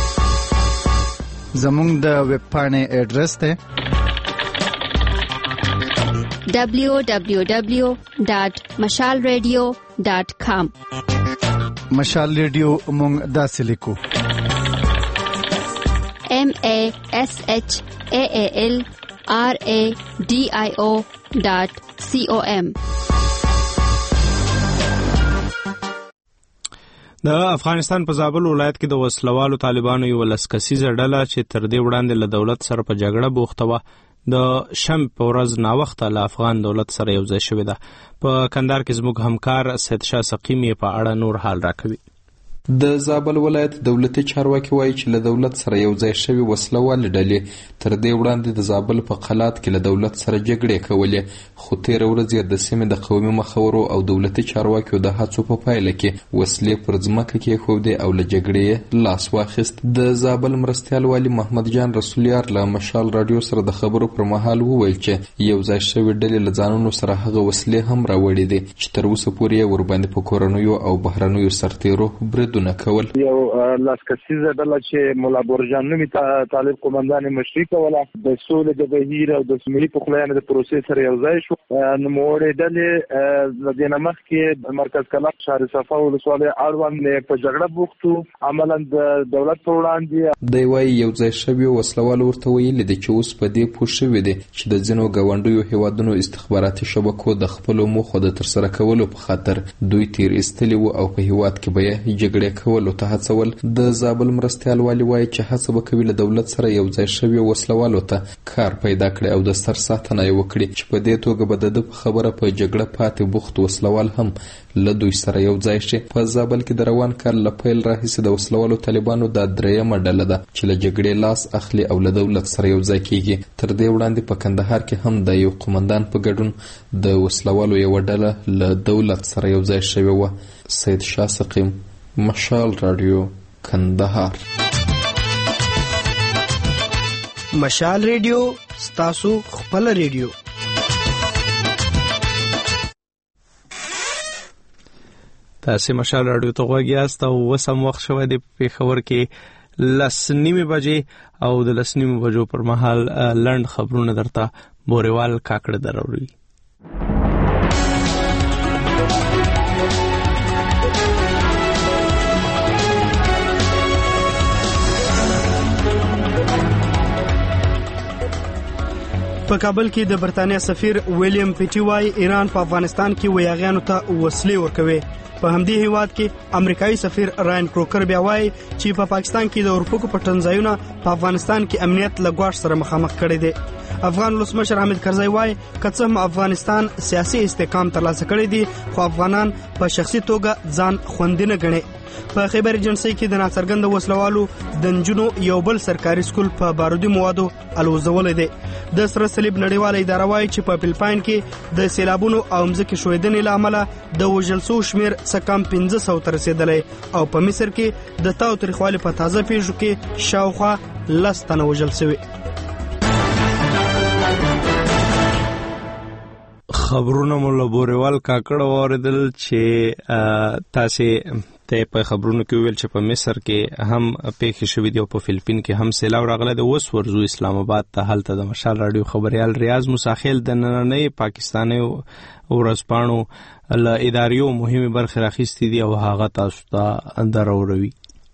زموږ د ویب پاڼې اډرس ته دبلیو دبلیو دبلیو ډاټ مشال ریډیو ډاټ کام. مشال ریډیو مونږ داسې لیکو M A S H A A L R A D I O dot C O M. د افغانستان په زابل ولایت کې د وسلوالو طالبانو یو لسکسیزه ډله چې تر دې وړاندې له دولت سره په جګړه بوخته وه د شم په ورځ ناوخته له افغان دولت سره یو ځای شوې ده. په کندهار کې زموږ همکار سید شاه سقیم یې په اړه نور حال راکوي. د زابل ولایت دولتي چارواکي وایي چې له دولت سره یو ځای شوي وسلوالې ډلې تر دې وړاندې د زابل په قلات کې له دولت سره جګړې کولې خو تېره ورځ یې د سیمې د قومي مخورو او دولتي چارواکیو د هڅو په پایله کې وسلې پر ځمکه کېښودې او له جګړې یې لاس واخیست. د زابل مرستیال والي محمد جان رسولیار له مشال راډیو سره د خبرو پر مهال وویل چې یو ځای شوي ډلې له ځانونو سره هغه وسلې هم راوړې دي چې تر اوسه پورې یې ورباندې په کورنیو او بهرنیو سرتیرو برید کول. یو لاسکسیزه ډله چې مولا برجان نومي طالب قومندان مشري کوله د سولې د بهیر او د ملي پخلاینې د پروسې سره یو ځای شو. نوموړې ډلې د دې نه مخکې مرکز کلاب شهر صفا ولسوالۍ اړوند په جګړه بوختو عملا د دولت په وړاندې. دی وایي یو ځای شوي وسلوال ورته ویلي دي چې اوس په دې پوه شوي دي چې د ځینو ګاونډیو هیوادونو استخباراتي شبکو د خپلو موخو د ترسره کولو په خاطر دوی تیر ایستلي وو او په هیواد کې به یې جګړې کول ولو ته هڅول. د زابل مرستیال والي وایي چې هڅه به کوي له دولت سره یو ځای شوي وسلوالو ته کار پیدا کړي او د سر ساتنه یې وکړي چې په دې توګه به د ده په خبره په جګړه پاتې بوخت وسلوال هم له دوی سره یو ځای شي. په زابل کې د روان کال له پیل راهیسې د وسلوالو طالبانو دا دریمه ډله ده چې له جګړې لاس اخلي او له دولت سره یو ځای کیږي. تر دې وړاندې په کندهار کې هم د یو قومندان په ګډون د وسلوالو یوه ډله له دولت سره یو ځای شوې وه. سید شاه سقیم، مشال رادیو، کندهار. مشال ریډیو ستاسو خپل ریډیو. تاسو مشال رادیو ته غوږ یاست او اوس هم وخت شوی دی پېښور کې لس نیمې بجې او د لس نیمې بجو پر مهال لنډ خبرونه درته بورېوال کاکړه دروړي. په کابل کې د برتانیا سفیر ویلیام پیټي وای ایران په افغانستان کې ویاغیانو ته وسلې ورکوي. په همدې هیواد کې امریکایي سفیر راین کروکر بیا وای چې په پاکستان کې د اورپکو پټنځایونه په افغانستان کې امنیت له ګواښ سره مخامخ کړي دي. افغان ولسمشر حامد کرزی وای که څه افغانستان سیاسي استحکام ترلاسه کړی دي خو افغانان په شخصي توګه ځان خوندي نه ګڼي. په خیبر ایجنسۍ کې د ناڅرګند وسلوالو د نجونو یو بل سرکاري سکول په بارودي موادو الوزولې دی. د سره صلیب نړیواله اداره وایي چې په فلپاین کې د سیلابونو او مځکې ښویدنې له امله د وژل شوو شمېر څه کم پنځه سوو ته رسېدلی او په مصر کې د تاو تریخوالي په تازه پیښو کې شاوخوا لس تنه وژل شوي. خبرونه مو له بورېوال کاکړ واورېدل چې تاسې ته په خبرونو کې ویل چې په مصر کې هم پیښې شوې دي او په فلپین کې هم سیلاب راغلی دی. اوس ورځو اسلام آباد ته هلته د مشال راډیو خبریال ریاض مساخیل د نننۍ پاکستاني ورځپاڼو له اداریو مهمې برخې راخیستې دي او هغه تاسو ته دراوروي.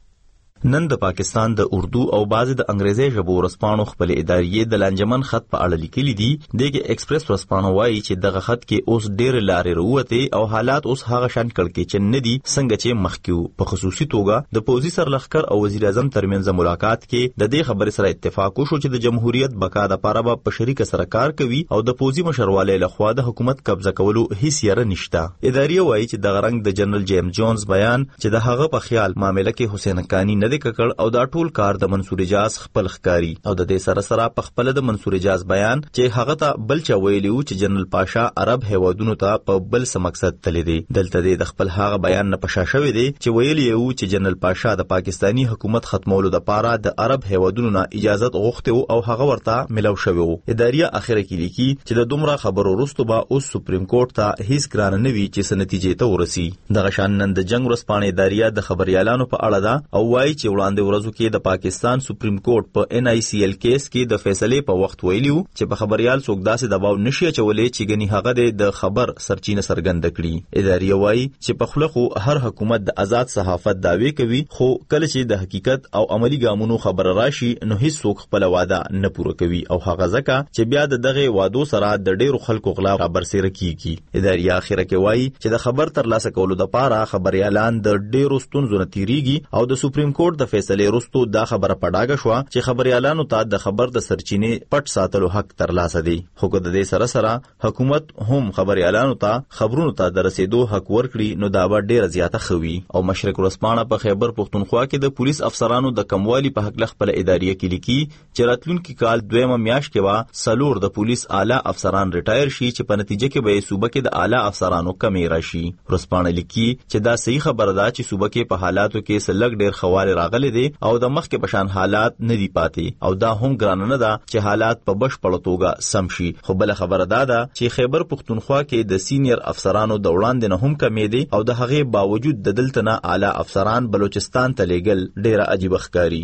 نن د پاکستان د اردو او بعضې د انګریزي ژبو ورځپاڼو خپل اداریې د لانجمن خط په اړه لیکلي دي. دغه ایکسپریس ورځپاڼه وایي چې دغه خط کې اوس ډېرې لارې راووتې او حالات اوس هغه شان کړکېچن نه دي څنګه چې مخکې وو. په خصوصي توګه د پوځي سرلښکر او وزیر اعظم ترمنځ ملاقات کې د دې خبرې سره اتفاق وشو چې د جمهوریت بقا دپاره به په شریکه سره کار کوي او د پوځي مشروالی لخوا د حکومت قبضه کولو هیڅ یاره نشته. اداریه وایي چې دغه رنګ د جنرال جیمز جونز بیان چې د هغه په خیال معامله کې حسین حقانی نه دی ککړ او دا ټول کار د منصور اجاز خپل ښکاری او د دې سره سره په خپل د منصور اجاز بیان چې هغه ته بل چا ویلی و چې جنرال پاشا عرب هیوادونو ته په بل څه مقصد تللی دی. دلته د خپل هغه بیان نه پشا شوی دی چې ویلی و چې جنرال پاشا د پاکستانی حکومت ختمولو لپاره د عرب هیوادونو نه اجازه غوښته او هغه ورته ملو شوی و. اداریه اخره کې لیکي چې د دومره خبرو وروسته به اوس سپریم کورټ ته هیڅ ګرانه نه وي چې څه نتیجې ته ورسي. دغه شان نن د جنگ ورځپاڼې اداریه د خبریالانو په اړه ده او وایي چې وړاندې ورځو کې د پاکستان سپریم کورټ په ان آی سی ایل کیس کې د فیصلې په وخت ویلیو چې په خبريال څوک داسې دباو نشي اچولې چې ګني هغه د خبر سرچینه سرګند کړي. اداریه وایي چې په خلخو هر حکومت د آزاد صحافت دعوی کوي خو کله چې د حقیقت او عملی ګامونو خبر راشي نو هیڅ څوک خپل وعده نه پوره کوي او هغه ځکه چې بیا د دغه وعدو سره د ډیرو خلکو غلا برسېره کیږي. اداریه اخره کې وایي چې د خبر ترلاسه کولو لپاره خبريالان د ډیرو ستونزو نه تیریږي او د سپریم کورټ د فیصلې وروسته دا خبره پډاګه شو چې خبريالانو ته د خبر د سرچینې پټ ساتلو حق ترلاسه دی. خو که د دې سره سره حکومت هم خبريالانو ته خبرونو ته د رسیدو حق ورکړي نو دا به ډیره زیاته خوي. او مشرق ورځپاڼه په خیبر پښتونخوا کې د پولیس افسرانو د کموالي په حق خپل اداریه کې لیکي چې راتلونکي کال دویمه میاشت کې به سلور د پولیس اعلی افسران ریټایر شي چې په نتیجه کې به صوبه کې د اعلی افسرانو کمی راشي. ورځپاڼه لیکي چې دا صحیح خبره ده چې صوبه کې په حالاتو کې سلګ ډیر خواله راغلي دي او د مخکې بشان حالات نه دی پاتې او دا هم ګران نه ده چې حالات په بشپړه توګه سم شي. خو بل خبره ده ده چې خیبر پښتونخوا کې د سینیر افسرانو د وړاندې نه هم کمی دي او د هغې باوجود د دلته نه اعلی افسران بلوچستان ته لیږل ډیره عجیب ښکاري.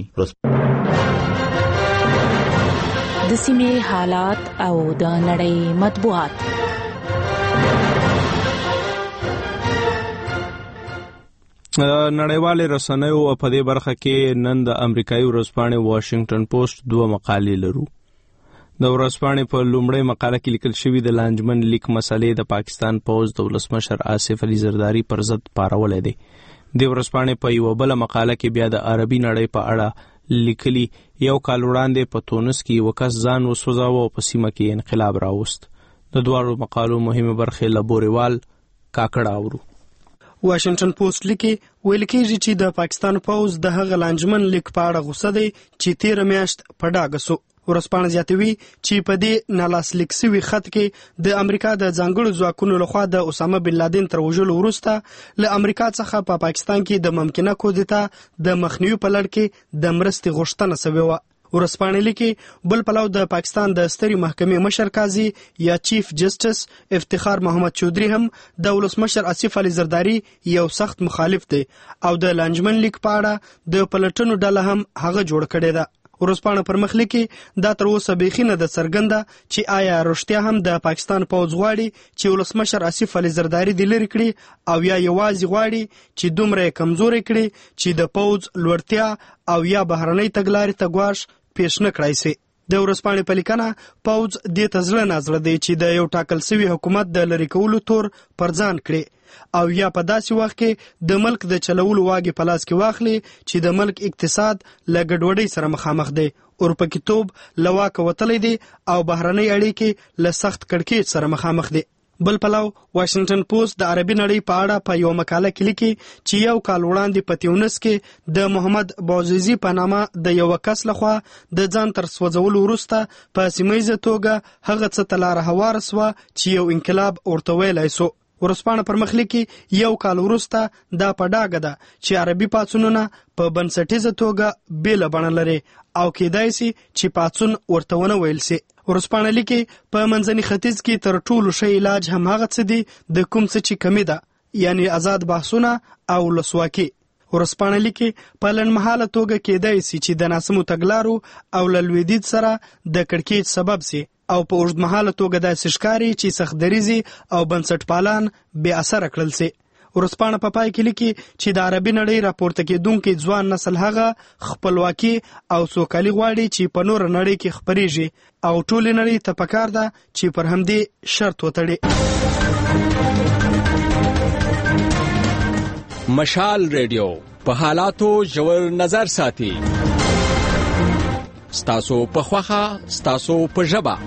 د سیمې حالات او د نړۍ مطبوعات. نړیوالې رسنیو په دې برخه کې نن د امریکایي ورځپاڼې واشنگټن پوسټ دوه مقالې لرو. د ورځپاڼې په لومړۍ مقاله کې لیکل شوي د لانجمن لیک مسلې د پاکستان پوځ د ولسمشر آصف علي زرداری پر ضد پارولی دی. د ورځپاڼې په یوه بله مقاله کې بیا د عربي نړۍ په اړه لیکلي یو کال وړاندې په تونس کې یو کس ځان وسوځاوه او په سیمه کې انقلاب راوست. د دواړو مقالو مهمه برخې له بورېوال کاکړ اورو. واشنگټن پوسټ لیکي ویل کېږي چې د پاکستان پوځ د هغه لانجمن لیک په اړه غوسه دی چې تیر میاشت په ډاګه سو. ورځپاڼه زیاتوي چې په دې نالاسلیک سوي خط کې د امریکا د ځانګړو ځواکونو لخوا د اسامه بن لادن تر وژلو وروسته له امریکا څخه په پا پاکستان کې د ممکنه کودتا د مخنیوي په لړ کې د مرستې غوښتنه شوې وه. ورځپاڼه لیکي بل پلو د پاکستان د سترې محکمې مشر قاضي یا چیف جسټس افتخار محمد چودھری هم د ولسمشر آصف علي زرداری یو سخت مخالف دی او د لانجمن لیک په اړه د پلټنو ډله هم هغه جوړ کړې ده. ورځپاڼه پر مخ لیکي دا تر اوسه بیخي نه ده څرګنده چې آیا رښتیا هم د پاکستان پوځ غواړي چې ولسمشر آصف علي زرداری د لرې کړي او یا یوازې غواړي چې دومره کمزوري کړي چې د پوځ لوړتیا او یا بهرنۍ تګلارې ته ګواښ پیش نه کړای شي. د ورځپاڼې په لیکنه پوځ دې ته زړه نازړه دی چې د یو ټاکل سوي حکومت د لرې کولو تور پر ځان کړي او یا په داسې وخت کې د ملک د چلولو واګې په لاس کې واخلي چې د ملک اقتصاد له ګډوډۍ سره مخامخ دی، اورپکیتوب له واکه وتلی دی او بهرنۍ اړیکې له سخت کړکېچ سره مخامخ دی. بل پلو واشنگټن پوسټ د عربي نړۍ په اړه په یو مقاله کې لیکي چې یو کال وړاندې په تیونس کې د محمد بوزیزي په نامه د یو کس لخوا د ځان تر سوځولو وروسته په سیمهییزه توګه هغه څه ته لاره هواره سوه چې یو انقلاب ورته ویلی سو. ورځپاڼه پر مخ لیکي یو کال وروسته دا په ډاګه ده چې عربي پاڅونونه په بنسټیزه توګه بېله بڼه لري او کېدای سي چې پاڅون ورته ونه ویل سي. ورځپاڼه لیکي په منځني ختیځ کې تر ټولو ښه علاج هماغه څه دي د کوم څه چې کمی ده، یعنی آزاد بحثونه او ولسواکي. ورځپاڼه لیکي په لنډمهاله توګه کېدای سي چې د ناسمو تګلارو او له لویدیځ سره د کړکېچ سبب سي او په اوږدمهاله توګه داسې ښکاري چې سختدریزي او بنسټپالان بې اثره کړل سي. ورځپاڼه په پای کې لیکي چې د عربي نړۍ راپورته کېدونکي ځوان نسل هغه خپلواکي او سوکالي غواړي چې په نوره نړۍ کې خپریږي او ټولې نړۍ ته پکار ده چې پر همدې شرط وتړي. مشال ریډیو په حالاتو ژور نظر ساتي، ستاسو په خوښه، ستاسو په ژبه.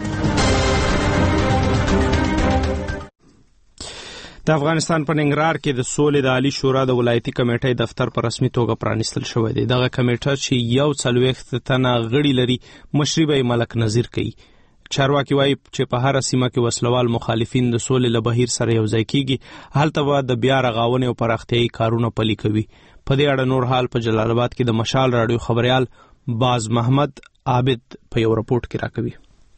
د افغانستان په ننګرهار کې د سولې د عالی شورا د ولایتي کمیټې دفتر په رسمي توګه پرانیستل شوی دی. دغه کمیټه چې یو څلوېښت تنه غړي لري مشري به ملک نظیر کوي. چارواکي وایي چې په هر سیمه کې وسلوال مخالفین د سولې له بهیر سره یو ځای کیږي، هلته به د بیا رغاونې او پراختیایي کارونه پلي کوي. په دې اړه نور حال په جلال آباد کې د مشال راډیو خبريال باز محمد عابد په یو راپورټ کې راکوي.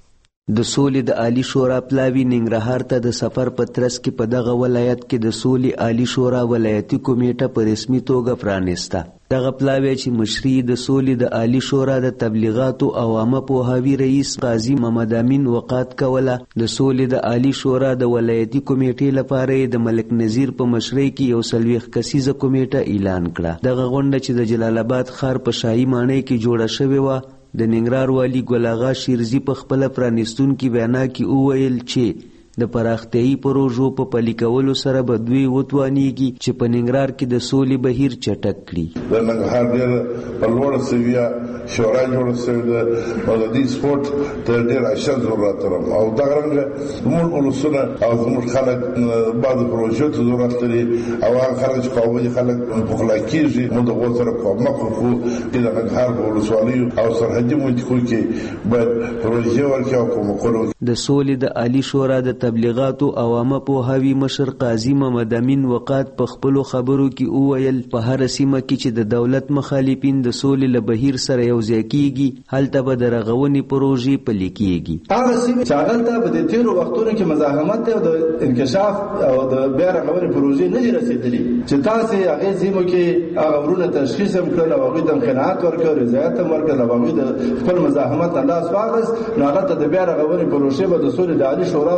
د سولې د عالی شورا پلاوی ننګرهار ته د سفر په ترڅ کې په دغه ولایت کې د سولې عالی شورا ولایتي کمیټه په رسمي توګه پرانیسته. دغه پلاوی چې مشري د سولې د عالی شورا د تبلیغاتو او عامه پوهاوي رئیس قاضي محمد امین وقات کوله، د سولې د عالی شورا د ولایتي کمیټې لپاره د ملک نظیر په مشرۍ کې یو څلوېښت کسیزه کمیټه اعلان کړه. دغه غونډه چې د جلال آباد ښار په شاهي ماڼۍ کې جوړه شوې وه، د ننګرهار والي ګل اغا شیرزي په خپله پرانیستونکي وینا کې وویل چې د پراختیایي پروژو په پلي کولو سره به دوی وتوانیږي چې په ننګرهار کې د سولې بهیر چټک کړي. د ننګرهار ډېره په لوړه سویه شورا جوړه شوې ده او د دې سپورټ ته ډېر اشد ضرورت لرم او دغه رنګه زموږ ولسونه او زموږ خلک بعضې پروژو ته ضرورت لري او هغه خلک چې قومي خلک پخلا کېږي موږ د هغو سره کومک وکړو چې د ننګرهار په ولسوالیو او سرحدي منطقو کې باید پروژې ورکړي او کومکونه وکړي. د سولې د عالی شورا د تبلیغاتو او عامه پوهاوي مشر قاضي محمد امین وقات په خپلو خبرو کې وویل په هر سیمه کې چې د دولت مخالفین د سولې له بهیر سره یو ځای کیږي، هلته به د رغونې پروژې پلي کیږي. هغه سیمې چې هغلته به د تېرو وختونو کې مزاحمت او د انکشاف او د بیا رغونې پروژې نه دي رسېدلي، چې تاسې هغې سیمو کې هغه ورونه تشخیص هم کړل او هغوی ته هم قناعت ورکړ، رضایت هم ورکړل او هغوی د خپل مزاحمت نه لاس واخیست، نو هغه ته د بیا رغونې پروژې به د سولې د عالي شورا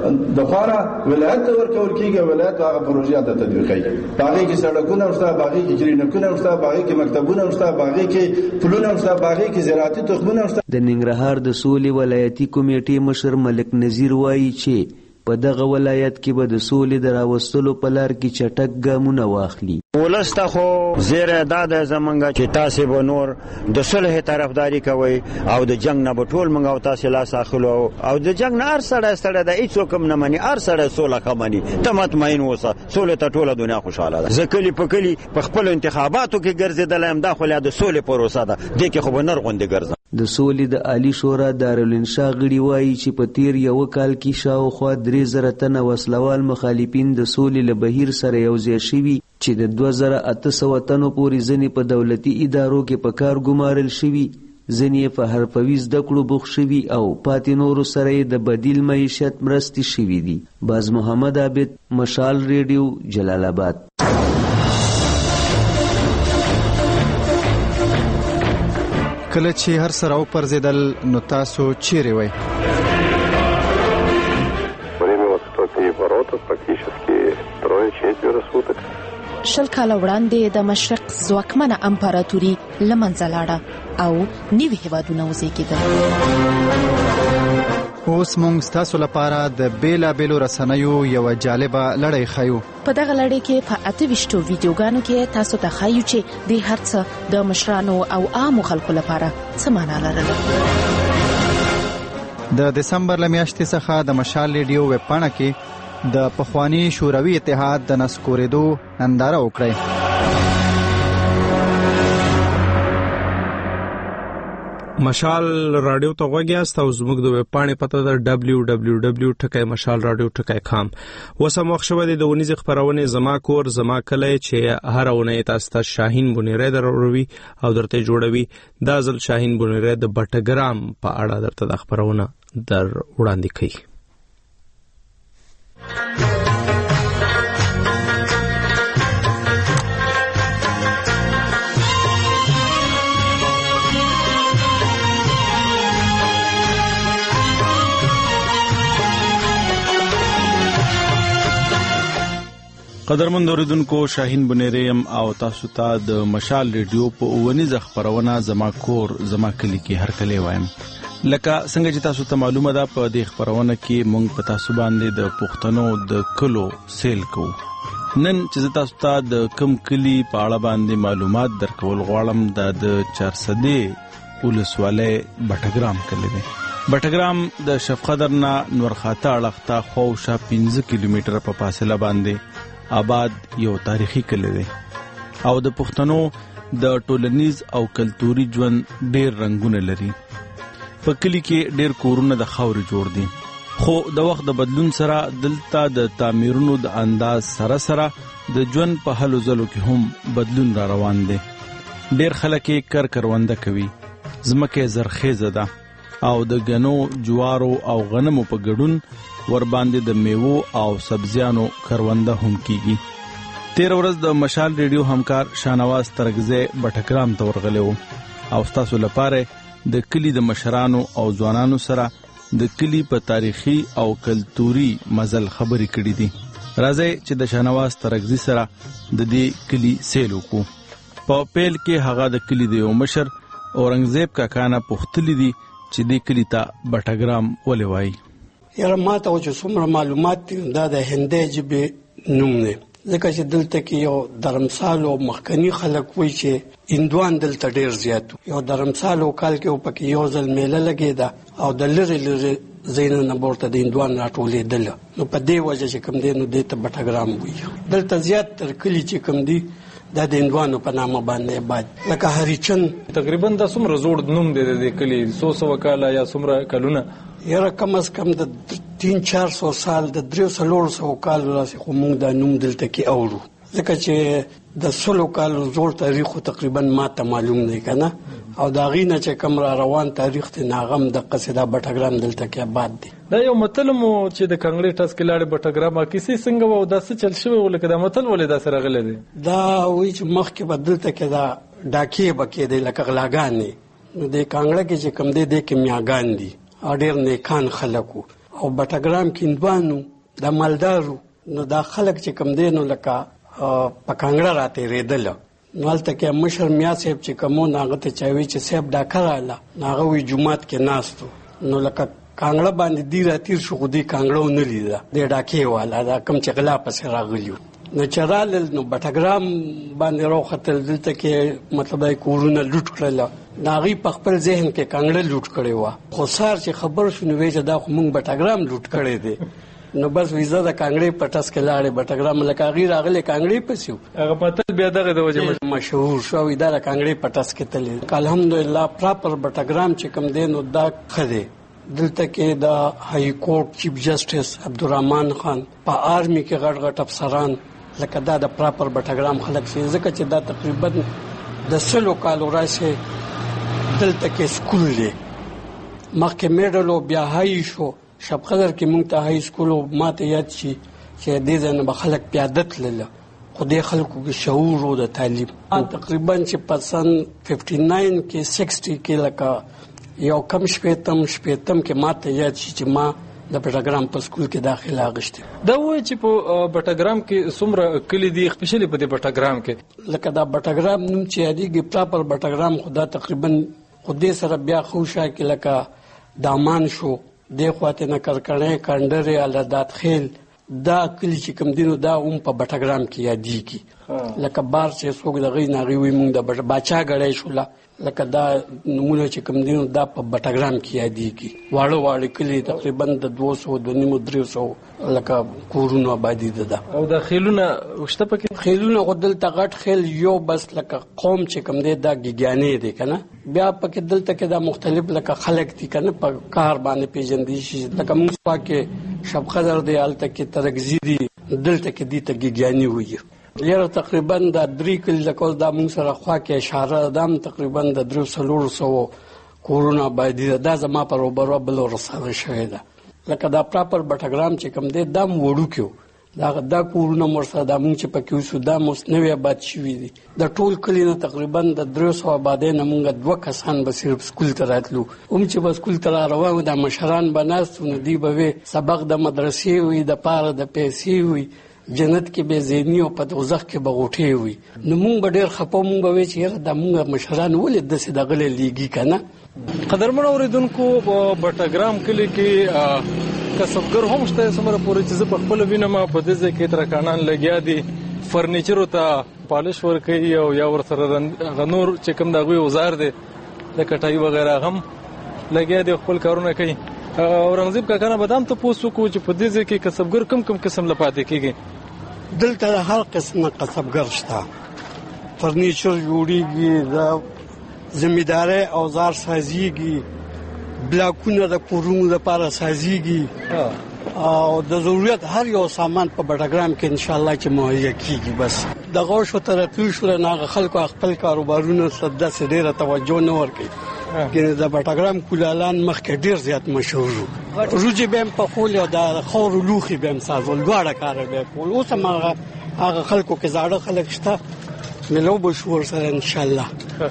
د خوا ولایت ته ورکول کېږي، ولایت هغه پروژې ته تطبیقوي. په هغې کې سړکونه هم شته، په هغې کې کلینیکونه هم شته، په هغې کې مکتبونه هم شته، په هغې کې پلونه هم شته، په هغې کې زراعتي تخمونه هم شته. د ننګرهار د سولې ولایتي کمیټې مشر ملک نظیر وایي چې په دغه ولایت کې به د سولې د راوستلو په لار کې چټک ګامونه واخلي. ولس ته خو زیره دا ده زمونږ چې تاسې به نور د صلح طرفداري کوئ او د جنګ نه به ټول موږ او تاسې لاس اخلو او د جنګ نه هر سړی سړی ده هېڅوک هم نه مني، هر سړی سوله ښه مني. ته مطمئن اوسه سولې ته ټوله دنیا خوشحاله ده. زه کلي په کلي په خپلو انتخاباتو کې ګرځېدلی یم، دا خو د سولې پروسه ده، دې کې خو به نر غوندې ګرځم. د سولې د عالی شورا دارالانشا غړي وایي چې په تیر یو کال کې شاوخوا درې زره تنه وسلوال مخالفین د سولې له بهیر سره یو ځای شوي، چې د دوه زره اته سوه تنو پورې ځینې په دولتي ادارو کې په کار ګمارل شوي، ځینې په حرفوي زده کړو بوخت شوي او پاتې نورو سره یې د بدیل معیشت مرستې شوي دي. باز محمد عابد، مشال ریډیو، جلال آباد. کله چې هر سره او پرځیدل نو تاسو چیرې وای؟ Время вот в тот и воротах практически трое-четверо суток. شل کاله وړاندې د مشرق ځواکمنه امپراتوري له منځه لاړه او نوي هیوادونه وزېږېدل. اوس موږ ستاسو لپاره د بیلابیلو رسنیو یوه جالبه لړۍ ښیو. په دغه لړۍ کې په اته ویشتو ویډیوګانو کې تاسو ته ښیو چې د هر څه د مشرانو او عامو خلکو لپاره څه معنا لرله. د دسمبر له میاشتې څخه د مشال ریډیو ویب پاڼه کې د پخواني شوروي اتحاد د نسکورېدو ننداره وکړئ. مشال رادیو ته غوږ یاست او زموږ د ویب پاڼې پته ده ډبلیو ډبلیو ډبلیو ټکی مشال رادیو ټکی کام. اوس هم وخت شوی دی د ونیزې خپرونې زما کور زما کلی چې هره اونۍ تاسو ته شاهین بونیری دروروي او درته جوړوي. دا ځل شاهین بونیری د بټګرام په اړه درته د خپرونه در وړاندې کوي. قدرمن اوریدونکو، شاهین بنیریم او تاسو ته د مشال ریډیو په ونیزه خبرونه زما کور زما کلی کې هر کلی وایم. لکه څنګه چې تاسو ته معلومه ده په دې خبرونه کې مونږ په تاسو باندې د پښتنو د کلو سیل کوو. نن چې تاسو ته د کم کلی په اړه باندې معلومات درکول غواړم د چارسدې ولسوالۍ بټګرام کلی دی. بټګرام د شفقدر نه نورخاته اړخته خواوشا پنځه کیلومتره په فاصله باندې آباد یو تاریخي کلی دی او د پښتنو د ټولنیز او کلتوري ژوند ډېر رنگونه لري. په کلی کې ډېر کورونه د خاورې جوړ دي، خو د وخت د بدلون سره دلته د تعمیرونو د انداز سره سره د ژوند په هلو ځلو کې هم بدلون را روان دی. ډېر خلک یې کر کرونده کوي، ځمکه زرخیزه ده او د غنو جوارو او غنمو په ګډون ور باندې د میوو او سبزیانو کرونده هم کیږي. تیر ورځ د مشال ریډیو همکار شانواز ترګزه بټګرام ته ورغلی و او تاسو لپاره د کلی د مشرانو او ځوانانو سره د کلی په تاریخي او کلتوري مزل خبرې کړې دي. راځي چې د شانواز ترګزه سره د دې کلی سیل وکړو. په پیل کې هغه د کلی د یو مشر اورنګزیب کاکانه پوښتلی دي چې دې کلی ته بټګرام ولې وایي. یاره ما ته چې څومره معلومات دي دا د هندۍ ژبې نوم دی، ځکه چې دلته کې یو درمسال او مخکني خلک وایي چې هندوان دلته ډېر زیات یو درمسال او کال کې پکې یو ځل میله لګېده او د لرې لرې ځایونو نه ورته د هندوان راټولېدل، نو په دې وجه چې کوم دی نو دې ته بټګرام وایي. دلته زیات تر کلي چې کوم دی دا د هندوانو په نامه باندې آباد، لکه هریچن. تقریبا دا څومره زوړ نوم دی د کلي؟ څو سوه کاله یا څومره کلونه؟ یاره کم از کم د تین چار سو سال د دریو څلورو سوو کالو راسې خو موږ دا نوم دلته کې اورو، ځکه چې د سلو کالو زوړ تاریخ تقریبا ما ته معلوم دی که نه، او د هغې نه چې کوم را روان تاریخ دی نو هغه هم دقسې دا بټګرام دلته کې آباد دی. دا یو متل مو چې د کانګړې ټس کې لاړې بټګرام کیسې څنګه وه او دا څه چل شوی و؟ لکه دا متل ولې داسې راغلی دی؟ دا وایي چې مخکې به دلته کې دا ډاکې به کېدی لکه غلاګانې، نو د کانګړه کې چې کوم دی دی کې میاګان دي او ډېر نیکان خلک وو، او بټګرام کې هندوانو دا مالدارو، نو دا خلک چې کوم دی نو لکه په کانګړه راتېرېدله، نو هلته کې مشر میا صاحب چې کوم و نو هغه ته چا وایي چې صاحب ډاکه راله، نو هغه وایي جومات کې ناست و، نو لکه کانګړه باندې دی راتېر شو خو دې کانګړه ونه لیده، دې ډاکې والا دا کوم چې غلا پسې راغلي وو. نو چې رالل نو بټګرام باندې راوختل، دلته کې مطلب یې کورونه لوټ کړله، د هغې په خپل ذهن کې کانګړه لوټ کړې وه، خو سهار چې خبر شو نو وایي چې دا خو موږ بټګرام لوټ کړی دی، نو بس ویزه د کانګړې په ټس کې لاړې بټګرام، لکه هغې راغلې کانګړې پسې و، هغه متل بیا دغه د وجې مشهور شو، وایي دا د کانګړې په ټس کې تللی. الحمدلله پراپر بټګرام چې کوم دی نو دا ښه دی. دلته کې د های کورټ چیف جسټس عبدالرحمن خان، په آرمي کې غټ غټ افسران، لکه دا د پراپر بټګرام خلک سي، ځکه چې دا تقریبا د سلو کالو راځي دلته کې سکول دی، مخکې میډل او بیا هاي شو، شبقدر کې مونږ ته هاي سکول او ماته یاد شي چې دې ځای نه به خلک پیاده تلله، خو دې خلکو کې شعور او د تعلیم. تقریبا چې په سن ففټي ناین کې سکسټي کې لکه یو کم شپېتم شپېتم کې ماته یاد شي چې ما د پټګرام په سکول کې داخله اغشته. دا وایي چې په بټګرام کې څومره کلی دي سپیشلی په دې بټګرام کې؟ لکه دا بټګرام نوم چې یادېږي پراپر بټګرام خدا تقریبا خدای سره بیا خوشا کې لکه دامان شو د خواته نه کرکړې کندره الادات خیل دا کلی چې کوم دینو دا هم په بټګرام کې یادېږي. لکه بار چې څوک دغه ناغي وي مونږ د باچا غړې شولا لکه دا نمونه چې کوم دینو دا په بټګرام کې یادېږي. واړه واړه کلی تقریبا د دوه سوه د نیمو درې سوه لکه کورونو آبادي ده. او د خیلونه وشته پکې؟ خیلونه خو دلته غټ خیل یو بس لکه قوم چې کوم دی دا ګیګانې دی کنه. بیا پکې دلته کې دا مختلف لکه خلک دي کنه په کار باندې پیژندل شي. لکه موږ پکې شب قدر دی الته کې ترګزی دي دلته کې دي ته ګیګانې وي. لیر تقریبا د درې کلی لکه دا موږ سره خوا کې اشاره دام تقریبا د درې سلور سو کورونه آبادي ده. دا زما په روبرو بل ورسره شوی ده. لکه دا پراپر بټګرام چې کوم دی دا وړو کېو دا دا کورونه مرسته دا موږ چې پکې وسو دا موس نوې آباد شوي دي. د ټول کلی نه تقریبا د درې سوه آبادۍ نه موږ دوه کسان به صرف سکول ته راتلو. هم چې به سکول ته را روان دا مشران به ناست نو دوی به سبق د مدرسې وي د پاره د پیسې وي جنت کې به زینی او په دوزخ کې به غوټې وي. نو موږ به ډېر خپه موږ به وایي چې دا موږ مشران ولې داسې دغلې لیږي که نه. قدرمن اورېدونکو په بټګرام کلي کې کسبګر هم شته څومره پورې چې زه په خپله وینم په دې ځای کې ترکانان لګیا دي فرنیچرو ته پالش ورکوي او یا ورسره هغه نور چې کوم د هغوی اوزار دی د کټایي وغیره هم لګیا دي خپل کارونه کوي. اورنګزیب کاکا نه به دا هم تپوس وکړو چې په دې ځای کې کسبګر کوم کوم قسم له پاتې کېږي؟ دلته د هر قسم کسبګر شته. فرنیچر جوړېږي د زمیندارۍ اوزار سازیږي بلاکونه د کورونو لپاره سازیږي او د ضرورت هر یو سامان په بټګرام کې ان شاء الله چې مهیا کیږي. بس د غوښو ترقی شو نه خلکو خپل کاروبارونه صدا سره ډیره توجه نه ورکړي. ګینه د بټګرام کولالان مخکې ډیر زیات مشهور وو. روجي بهم په خول او د خور لوخي بهم سازول غواړه کار به کول. اوس هغه هغه خلکو کې زاړه خلک شته ملو بشور سره ان شاء الله.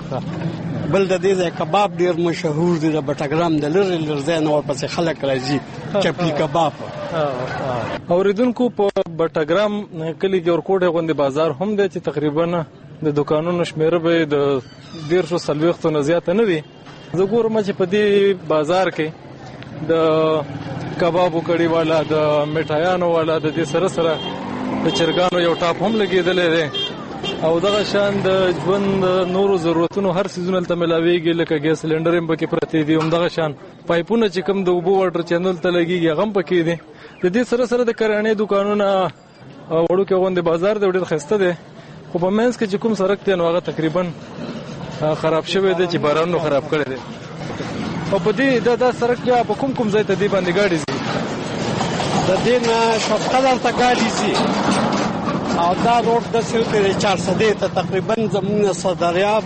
بل د دې ځای کباب ډیر مشهور دی. د بټګرام د لری لرځای نه ورپسې خلک راځي چپلی کباب. اوریدونکو په بټګرام کلی کې ورکوټه غوندې بازار هم دی چې تقریبا د دکانونو شمیره به د ډیر شو سلويختو نه زیاته نه وي. زه ګورم چې په دې بازار کې د کبابو کړي والا د میټایانو والا د دې سره سره د چرګانو یو ټاپ هم لګېدلی دی او دغه شان د ژوند نورو ضرورتونو هر سیزونه ته ملاويږي لکه ګیس سلندر هم پکې پرته دي. هم دغه شان پایپونه چې کوم د اوبو واټر چینل ته لګيږي هغه هم پکې دي. د دې سره سره د کرانې دکانونه وړو کې غونډه بازار د ډېر خسته دي خو په منځ کې چې کوم سړک دی نو هغه تقریبا خراب شوی دی چې بارانونو خراب کړی دی. او په دې دا د سړک بیا په کوم کوم ځای ته دی باندې ګاډي ځي؟ د دې نه شپقدر ته ګاډي ځي او دا روډ د سیوتې چارسده ته تقریبا زمونږ صدریاب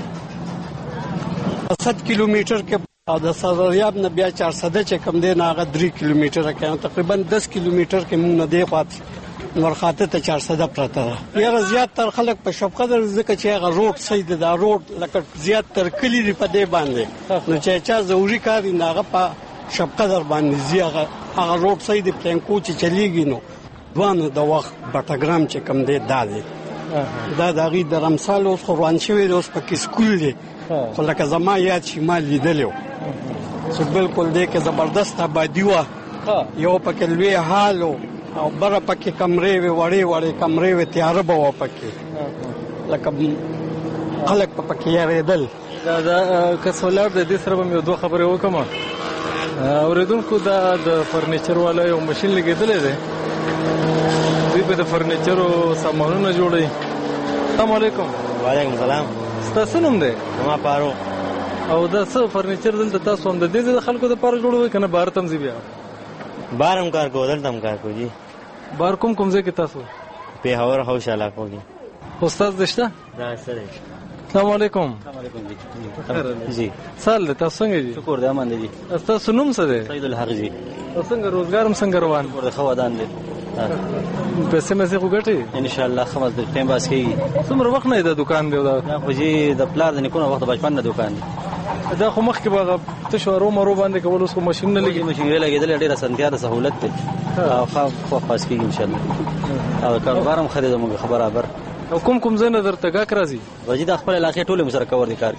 سات کیلومتر کې او د صدریاب نه بیا چارسده چې کم دی نه هغه درې کیلومتره کې تقریبا دس کیلومتر کې مونږ نه دی خاط ورخاته ته چارسده پراته ده. یاره زیات تر خلک په شپقدر ځکه چې هغه روډ صحیح دی. دا روډ لکه زیات تر کلی دی په دې باندې نو چې چا ضروري کار نه هغه په شپقدر باندې زی هغه هغه روډ صحیح دی پلانکو چې چلیږي نو دوانو د وخت بټګرام چې کم دی دا دی دا د هغې د رمسال اوس خو روان شوی دی اوس پکې سکول دی خو لکه زما یاد شي ما لیدلی و چې بلکل دی کې زبردست آبادي وه یو پکې لوی حال و او بره پکې کمرې وې وړې وړې کمرې وې تیاره به وه پکې لکه خلک په پکې یارېدل. دا که سولار د دې سره به مې یو دوه خبرې وکړم. اورېدونکو دا د فرنیچر والا یو ماشین لګېدلی دی دوی به د فرنیچرو سامانونه جوړوي. السلام علیکم. وعلیکم السلام. ستاسو نوم دی؟ زما فاروق. او دا څه فرنیچر دلته تاسو هم د دې ځای د خلکو دپاره جوړوئ که نه بهر ته هم ځي بیا؟ بهر هم کار کوو دلته هم کار کوو جي. بهر کوم کوم ځای کې تاسو؟ پېښور حوش علاقو کې. استاد دی شته؟ دا شته دی. السلام علیکم. السلام علیکم جی. سال دی تاسو څنګه دي؟ شکر دی امان دی. تاسو نوم څه دی؟ سید الحق جی. او څنګه روزګار هم څنګه روان؟ ور خو ودان دی. پیسې مې څه وګټي؟ ان شاء الله خمس د ټیم باس کیږي. څومره وخت نه د دکان دی دا؟ خو جی د پلار د نیکونو وخت بچپن د دکان دی. دا خو مخکې به تاسو رو مرو باندې کول اوس خو ماشين نه لګي ماشين لګیدل ډیره سنتیا د سہولت ته او خو خاص کیږي ان شاء الله او کاروبارم خرید موږ خبره بر او کوم کوم ځای نظر ته ګاک راځي وجې د خپل علاقې ټول مسره کور دي کار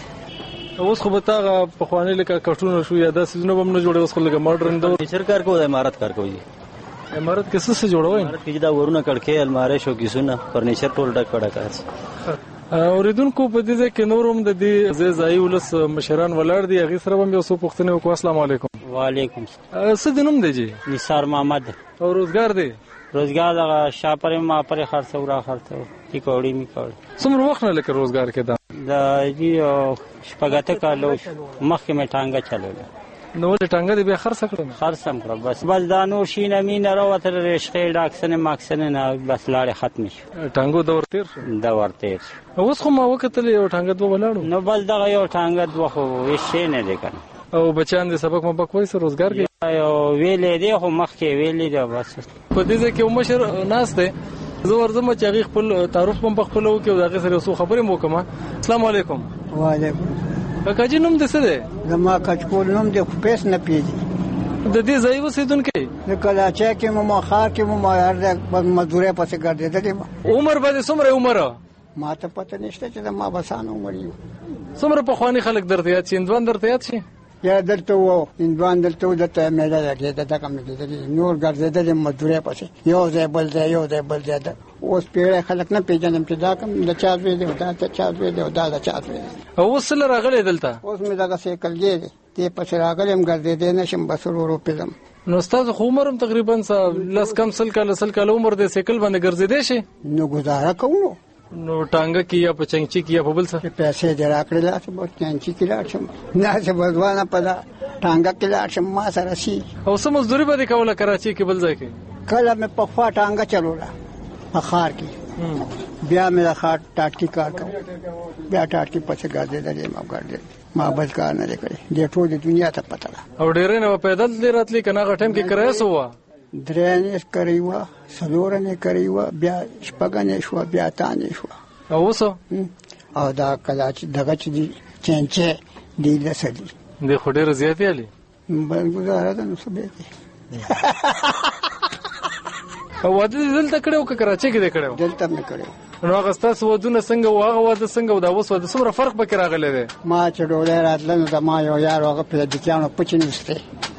کوي اوس خو به تا په خوانې لکه کټونه شو یا د سيزونو بم نه جوړي اوس خو لکه ماډرن دور فیچر کار کوي د امارات کار کوي امارات کې څه څه جوړوي امارات کې دا ورونه کړکې الماره شو کیسونه فرنیچر ټول ډک پړه کار اوریدونکو په دې کې نورم د دې ځای ولس مشران ولاړ دي هغه سره هم یو څه پوښتنه وکړه. السلام علیکم. وعلیکم څه دینوم دی جی؟ نثار محمد. او روزګار دی؟ روزګار د شاپره ما پر خرڅو را خرڅو کی کوړی می کوړ. څومره وخت نه لکه روزګار کې دا د جی شپږاته کالو مخکې مې ټانګه چلوله. نو له ټانګه دې به خرڅ کړم خرڅم کړ بس بس دا نور شي نه مين راوته رښتې ډاکسنه ماکسنه نه بس لاړې ختم شي. ټانګو دور تیر شو دا ورته اوس خو ما وکتل یو ټانګه دوه ولاړو نو بس دا یو ټانګه دوه خو هیڅ نه دی کنه. او بچان دې سبق مبق وایي سره روزګار کې یو ویلې دی خو مخکې ویلې دی بس په دې ځکه یو مشر ناس دی زه ورځم چې هغه خپل تعارف په خپل وکړو او دا سره څو خبرې مو کوم. السلام علیکم. وعلیکم. کاجی نوم دې څه دی؟ زما کچکول نوم دې خو پیس نه پیږي. د دې ځای اوسیدونکي د کلاچا کې مو مخار کې مو مایار د مزدوري پسې ګرځېدل ما. عمر باندې څومره عمر؟ ما ته پته نشته چې ما بسان عمر یو. څومره په خواني خلک درته یاد شي اندوان درته یاد شي؟ یا دلته وو اندوان دلته و دته مېدا لګېده دا کوم دې نور ګرځېدل مزدوري پسې یو ځای بل ځای یو ځای بل ځای اوس پیړې خلک نه پیژنم چې دا کوم د چا وی دی دا د چا وی دی دا د چا وی او اوس لر راغلې دلته اوس مې دا سیکل دی ته پښه راغلم ګرځېدې نشم بس ورو پېلم. نو استاد خو عمرم تقریبا لاس کم سل کال سل کال عمر د سیکل باندې ګرځېدې شي نو گزاره کوو نو ټانګه کې یا په چنچي کې یا په بل څه پیسې درا کړل لاس په چنچي کې لاړ شم نه څه بزوانه پدا ټانګه کې لاړ شم ما سره شي او سم مزدوري به کوله کراچي کې بل ځای کې کله مې په خوا ټانګه چلوله په خار کې بیا مې خار ټاټکی کار کوم بیا ټاټکی پڅ ګرځې درې ما ګرځې ما بل کار نه کړی د ټول دنیا ته پته او ډېرې نه پیدل دې راتلی کنه غټم کې کرای سو وا درېنې کړیوا سلورنې کړیوا بیا شپږنې شو بیا تانې شو او وسو او دا کله چې دغه چې دي چنچه دی لسدي د خډېر زیاتې علي بل گزاره ده نو څه به او واده دلته کړو که کراچي کې کړو دلته مې کړو نو هغه ستاسو ودونه څنګه واغه واده څنګه دا اوس واده څومره فرق پکې راغلی دی ما چې ډولې راتلنو د ما یو یار هغه په دکانو پچنسته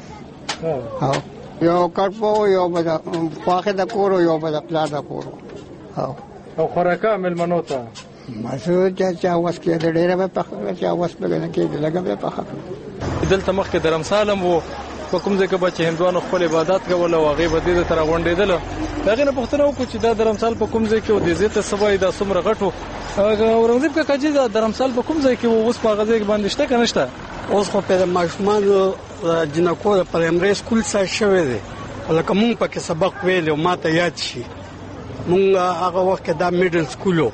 او یو کټپو یو بدا خواخه د کورو یو بدا پلا د کورو او او خوراکه ملمنو ته مسعود چې اوس کې د ډېر په پخ چې اوس په نه کې لګا په پخ دلته مخکې درم سالم وو په کوم ځای کې به چې هندوانو خپل عبادت کول او هغه به دې تر غونډېدل هغه نه پوښتنه وکړو چې دا درمسال په کوم ځای کې و دې زیته سبا دا څومره غټو اورنګزیب کا کاجی دا درمسال په کوم ځای کې و اوس په غزه کې باندې شته کنه شته اوس خو په ماشومان جنکو د پرایمري سکول سره شوې دي لکه مونږ پکې سبق ویل او ماته یاد شي مونږ هغه وخت دا میډل سکولو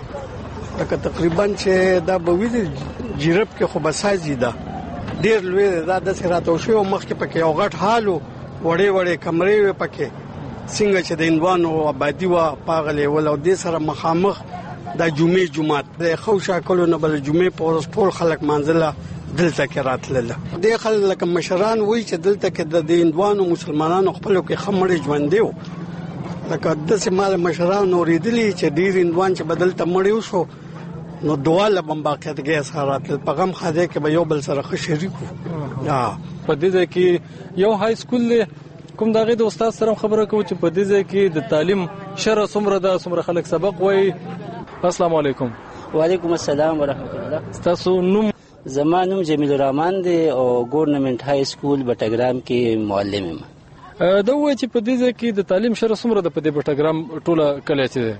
لکه تقریبا چې دا به ویل جیرب کې خو بسازي ده ډیر لوی دا د سراتو شو مخکې پکې یو غټ حالو وړې وړې کمرې و پکې څنګه چې د انوانو آبادی وا پاغلې ول او د سره مخامخ د جمعې جمعات د خو شاکلو نه بل جمعې په ورځ ټول خلک منځله دلته کې راتلل د خلک مشران وایي چې دلته کې د انوانو مسلمانانو خپل کې خمړې ژوند دیو لکه د سیمال مشران اوریدلی چې ډیر انوان چې بدلته مړیو شو نو دواله بمباقیت کې اثرات پیغام خاده کې به یو بل سره شریکو یا په دې کې یو های سکول کوم دغه د استاد سره خبره کوي چې په دې کې د تعلیم شر څومره د څومره خلک سبق وای. السلام علیکم. وعلیکم السلام ورحمت الله. تاسو نوم؟ زمانوم جمیل الرحمن دی او ګورنمنت های سکول بټګرام کې معلم یم. دا وایي چې په دې کې د تعلیم شر څومره د په دې بټګرام ټوله کله چې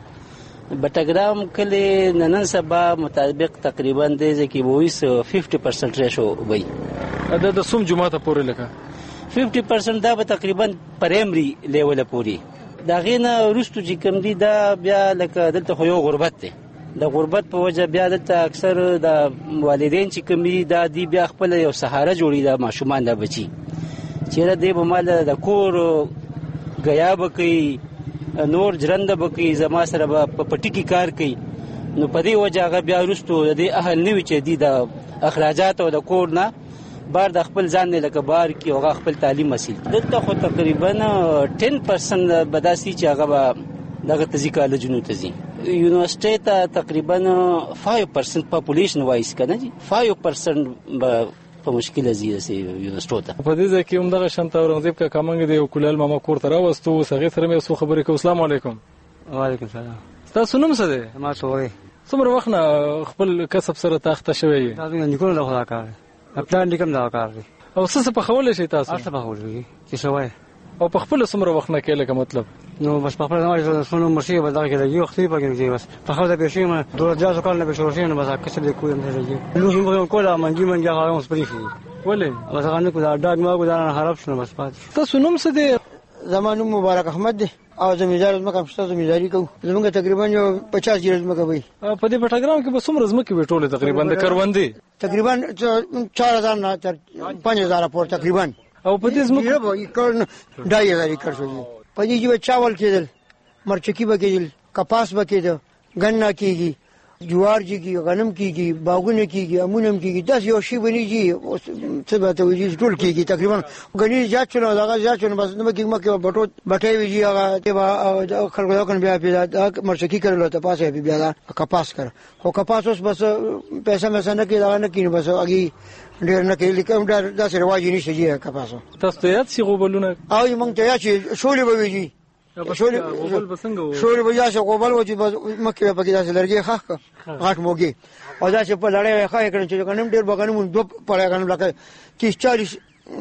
بټګرام کله نن سبا مطابق تقریبا د ځکه وایس پنځه پرسنټ ریشو وای دا د سوم جمعه ته پورې لکه پنځه پرسنټ دا به تقریبا پرایمري لیول پورې دا غینه ورستو چې کوم دي دا بیا لکه دلته خو یو غربت دی د غربت په وجه بیا دلته اکثر د والدین چې کوم دي دا دی بیا خپل یو سهاره جوړي دا ماشومان دا بچي چیرې دی به مال د کور غیاب کوي نور جرنده بکی زما سره په پټی کې کار کوي نو په دې وجه هغه بیا ورستو د اهل نیو چې دی د اخراجات او د کور نه بار د خپل ځان نه لکه بار کې هغه خپل تعلیم حاصل دلته خو تقریبا ټن پرسنټ بداسي چې هغه دغه تزي کالجونو تزي یونیورسيټي ته تقریبا پنځه پرسنټ پاپولیشن وایس کنه جی پنځه پرسنټ په مشکل زیاده سي یونیورسيټي ته په دې ځکه هم دغه شانت اورنګزیب کا کمنګ دی کولال ماما کور ته راوستو سغه سره مې سو خبرې کوم. السلام علیکم. وعلیکم السلام. تاسو نوم څه دی؟ ما شوې څومره وخت نه خپل کسب سره تاخته شوی؟ تاسو نه کوم له خدا کار خپل نکم دا کار دی او څه په خول شي تاسو؟ څه په خول شي چې شوی او په خپل څومره وخت نه کېله مطلب نو بس په خپل نه شنو مشي به دا کې یو خطي پکې بس په خپل د پېښې ما دوه ځله کال نه به شروع شي نه بس کسب دې کوم نه راځي نو موږ کوله منګي منګي هغه اوس پرې شي ولې بس هغه نه کو دا ډاګ ما کو دا خراب شنو بس پات. تاسو نوم څه دی؟ زمانو مبارک احمد دی او زمیندار زمکه پښتو زمینداری کو زمونږ تقریبا یو پچاس جیر زمکه وي. په دې پټاګرام کې به څومره زمکه وي ټوله تقریبا د کروندې؟ تقریبا چار هزار نه تر پنځه هزار پورې تقریبا. او په دې زمکه به کړن ډای هزار کړ شو. په دې کې چاول کېدل، مرچکی به کېدل، کپاس به کېدل، غنه کېږي، جوار کېږي، غنم کېږي، باغونه کېږي، امونم کېږي. داس یو شی بنيږي څه به ته ویل ټول کېږي تقریبا. غنی زیات شنو دغه زیات شنو بس نو کې مکه بټو بټي ویږي هغه ته خلکو دا کنه بیا بیا مرچکی کړل ته پاسه بیا دا کپاس کړ. خو کپاس اوس بس پیسې مې سن کې دا نه کینې بس اگي ډیر نه کې لیکم دا داسې رواج نشي جی کپاسو. تاسو ته یاد سی غوبلونه او مونږ ته یاد شي شولې به ویږي شولې غوبل بسنګ شولې به یا شو غوبل و چې مکه په کې داسې لرګي خاخ غاټ موګي او دا چې په لړۍ ښه کړن چې کنم ډیر بغنم دو پړای کنم لکه تیس چالیس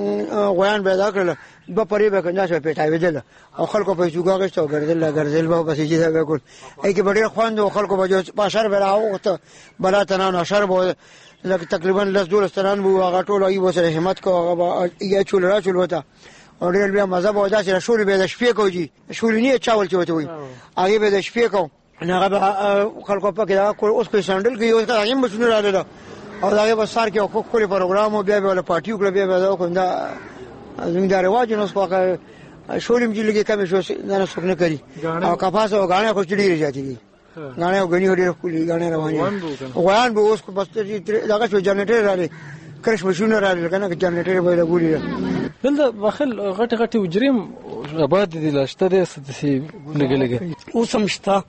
غویان پیدا کړل دو پرې به کنه چې پیټای ودل او خلکو په جوګه غشتو ګرځل ګرځل به بس چې دا وکول ای کې ډیر خواندو خلکو به په شر به راو ته بلا تنان شر به لکه تقریبا لس دولس تنان بو هغه ټول ای وسره همت کو هغه یا چول را چول وتا او ډیر بیا مزه به ودا چې شول به د شپې کوجی شول نه چاول چوته وي هغه به د شپې کو نه هغه خلکو په کې دا اوس په سندل کې اوس هغه هم بسنه رااله او دا به سار کې خو خپل پروګرام او بیا به پارټي وکړه بیا به دا کوم دا زمیندار واجب نو څه شولم چې لګي کمه شو نه څوک نه کوي او کپاس او غاڼه خو چډيري جاتي دي غاڼه او غني وړي خولي غاڼه رواني وایان به اوس بس دغه شو جنریټر راځي کرش مشونه راځي کنه جنریټر به لګولي دلته بخل غټ غټ وجریم آباد دي لاشته دي ستسي لګلګي اوس هم شته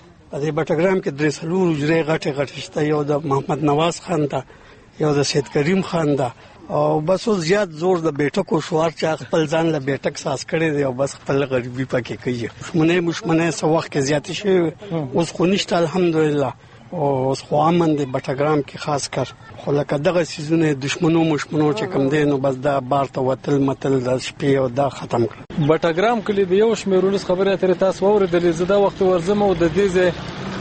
د بټګرام کې درې سلور وجري غټ غټ شته یو د محمد نواز خان ته یو د سید کریم خان ده او بس زیات زور د بیٹکو شوار چې خپل ځان له بیٹک ساس کړي دی او بس خپل غریبي پکې کوي مونږ مشمنه سو وخت کې زیات شي اوس خو نشته الحمدلله او اوس خو امن دی بټګرام کې خاص کر خو لکه دغه سيزونه دشمنو مشمنو چې کم دي نو بس دا بار ته وتل متل د شپې او دا ختم کړ. بټګرام کلی دی یو شمیرولس خبره تر تاسو اوریدلې زده وخت ورزم او د دې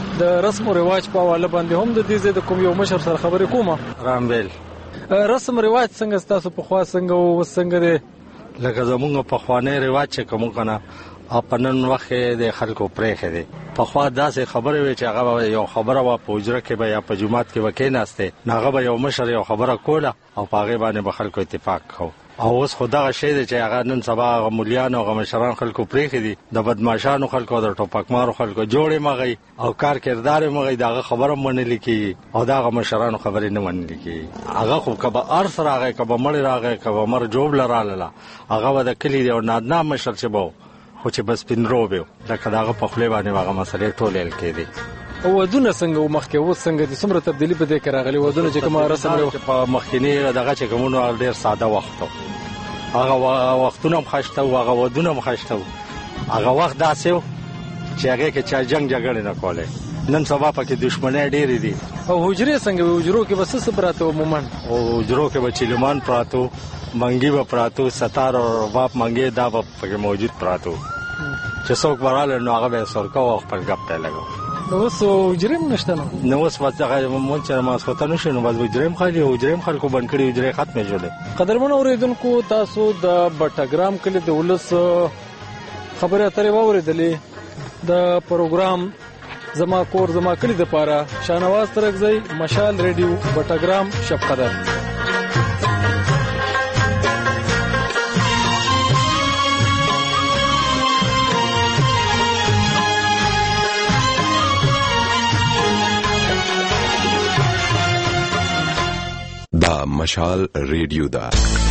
د رسم او رواج په حواله باندې هم د دې د کوم یو مشر سره خبرې کومه. رامبل رسم رواج څنګه تاسو په خوا څنګه او څنګه دی لکه زمونږ په خوانه رواج چې کوم کنه اپنن وخت د خلکو پرېخه دي په خوا داسې خبره وي چې هغه یو خبره وا پوجره کې به یا په جمعات کې وکیناسته ناغه به یو مشر یو خبره کوله او پاغه باندې به خلکو اتفاق کو او اوس خدای شي چې هغه نن سبا غمولیان او غمشران خلکو پرېخه دي د بدمعشانو خلکو د ټوپکمارو خلکو جوړې مغي او کار کردار مغي دغه خبره منل کی او دغه مشرانو خبرې نه منل کی هغه خو کبه ار سره هغه کبه مړ راغی کبه مر جوب لراله هغه د کلی دی او نادنا مشر چې بو خو چې بس پینروبو لکه داغه په خپل باندې هغه مسلې ټولې کېدي. او ودونه څنګه او مخکې و څنګه د څومره تبدیلی په دې کې راغلي ودونه چې کوم رسم لري په مخکینی دغه چې کومو ډیر ساده وخت هغه وختونه مخشته او هغه ودونه مخشته هغه وخت داسې چې هغه کې چا جنگ جګړه نه کوله نن سبا پکې دښمنۍ ډېرې دي. او حجره څنګه حجرو کې بس څه پراته عموما او حجرو کې بچیلمان پراتو منګي به پراتو ستار او باپ منګي دا به پکې موجود پراتو چې څوک براله نو هغه به سرکا او خپل غپ ته لګو. نو سو حجرم نشته نو نو اوس هغه مونږ چې ما څه ته نشو نو بس حجرم خالي حجرم خلکو بند کړی حجره ختمه جوړه. قدرمن اوریدونکو تاسو د بټګرام کلی د ولس خبره اترې واوریدلې د پروګرام زما کور زما کلی د پاره شانواز ترغزی مشال ریډیو بټګرام شپ قدر. مشال ریډیو ده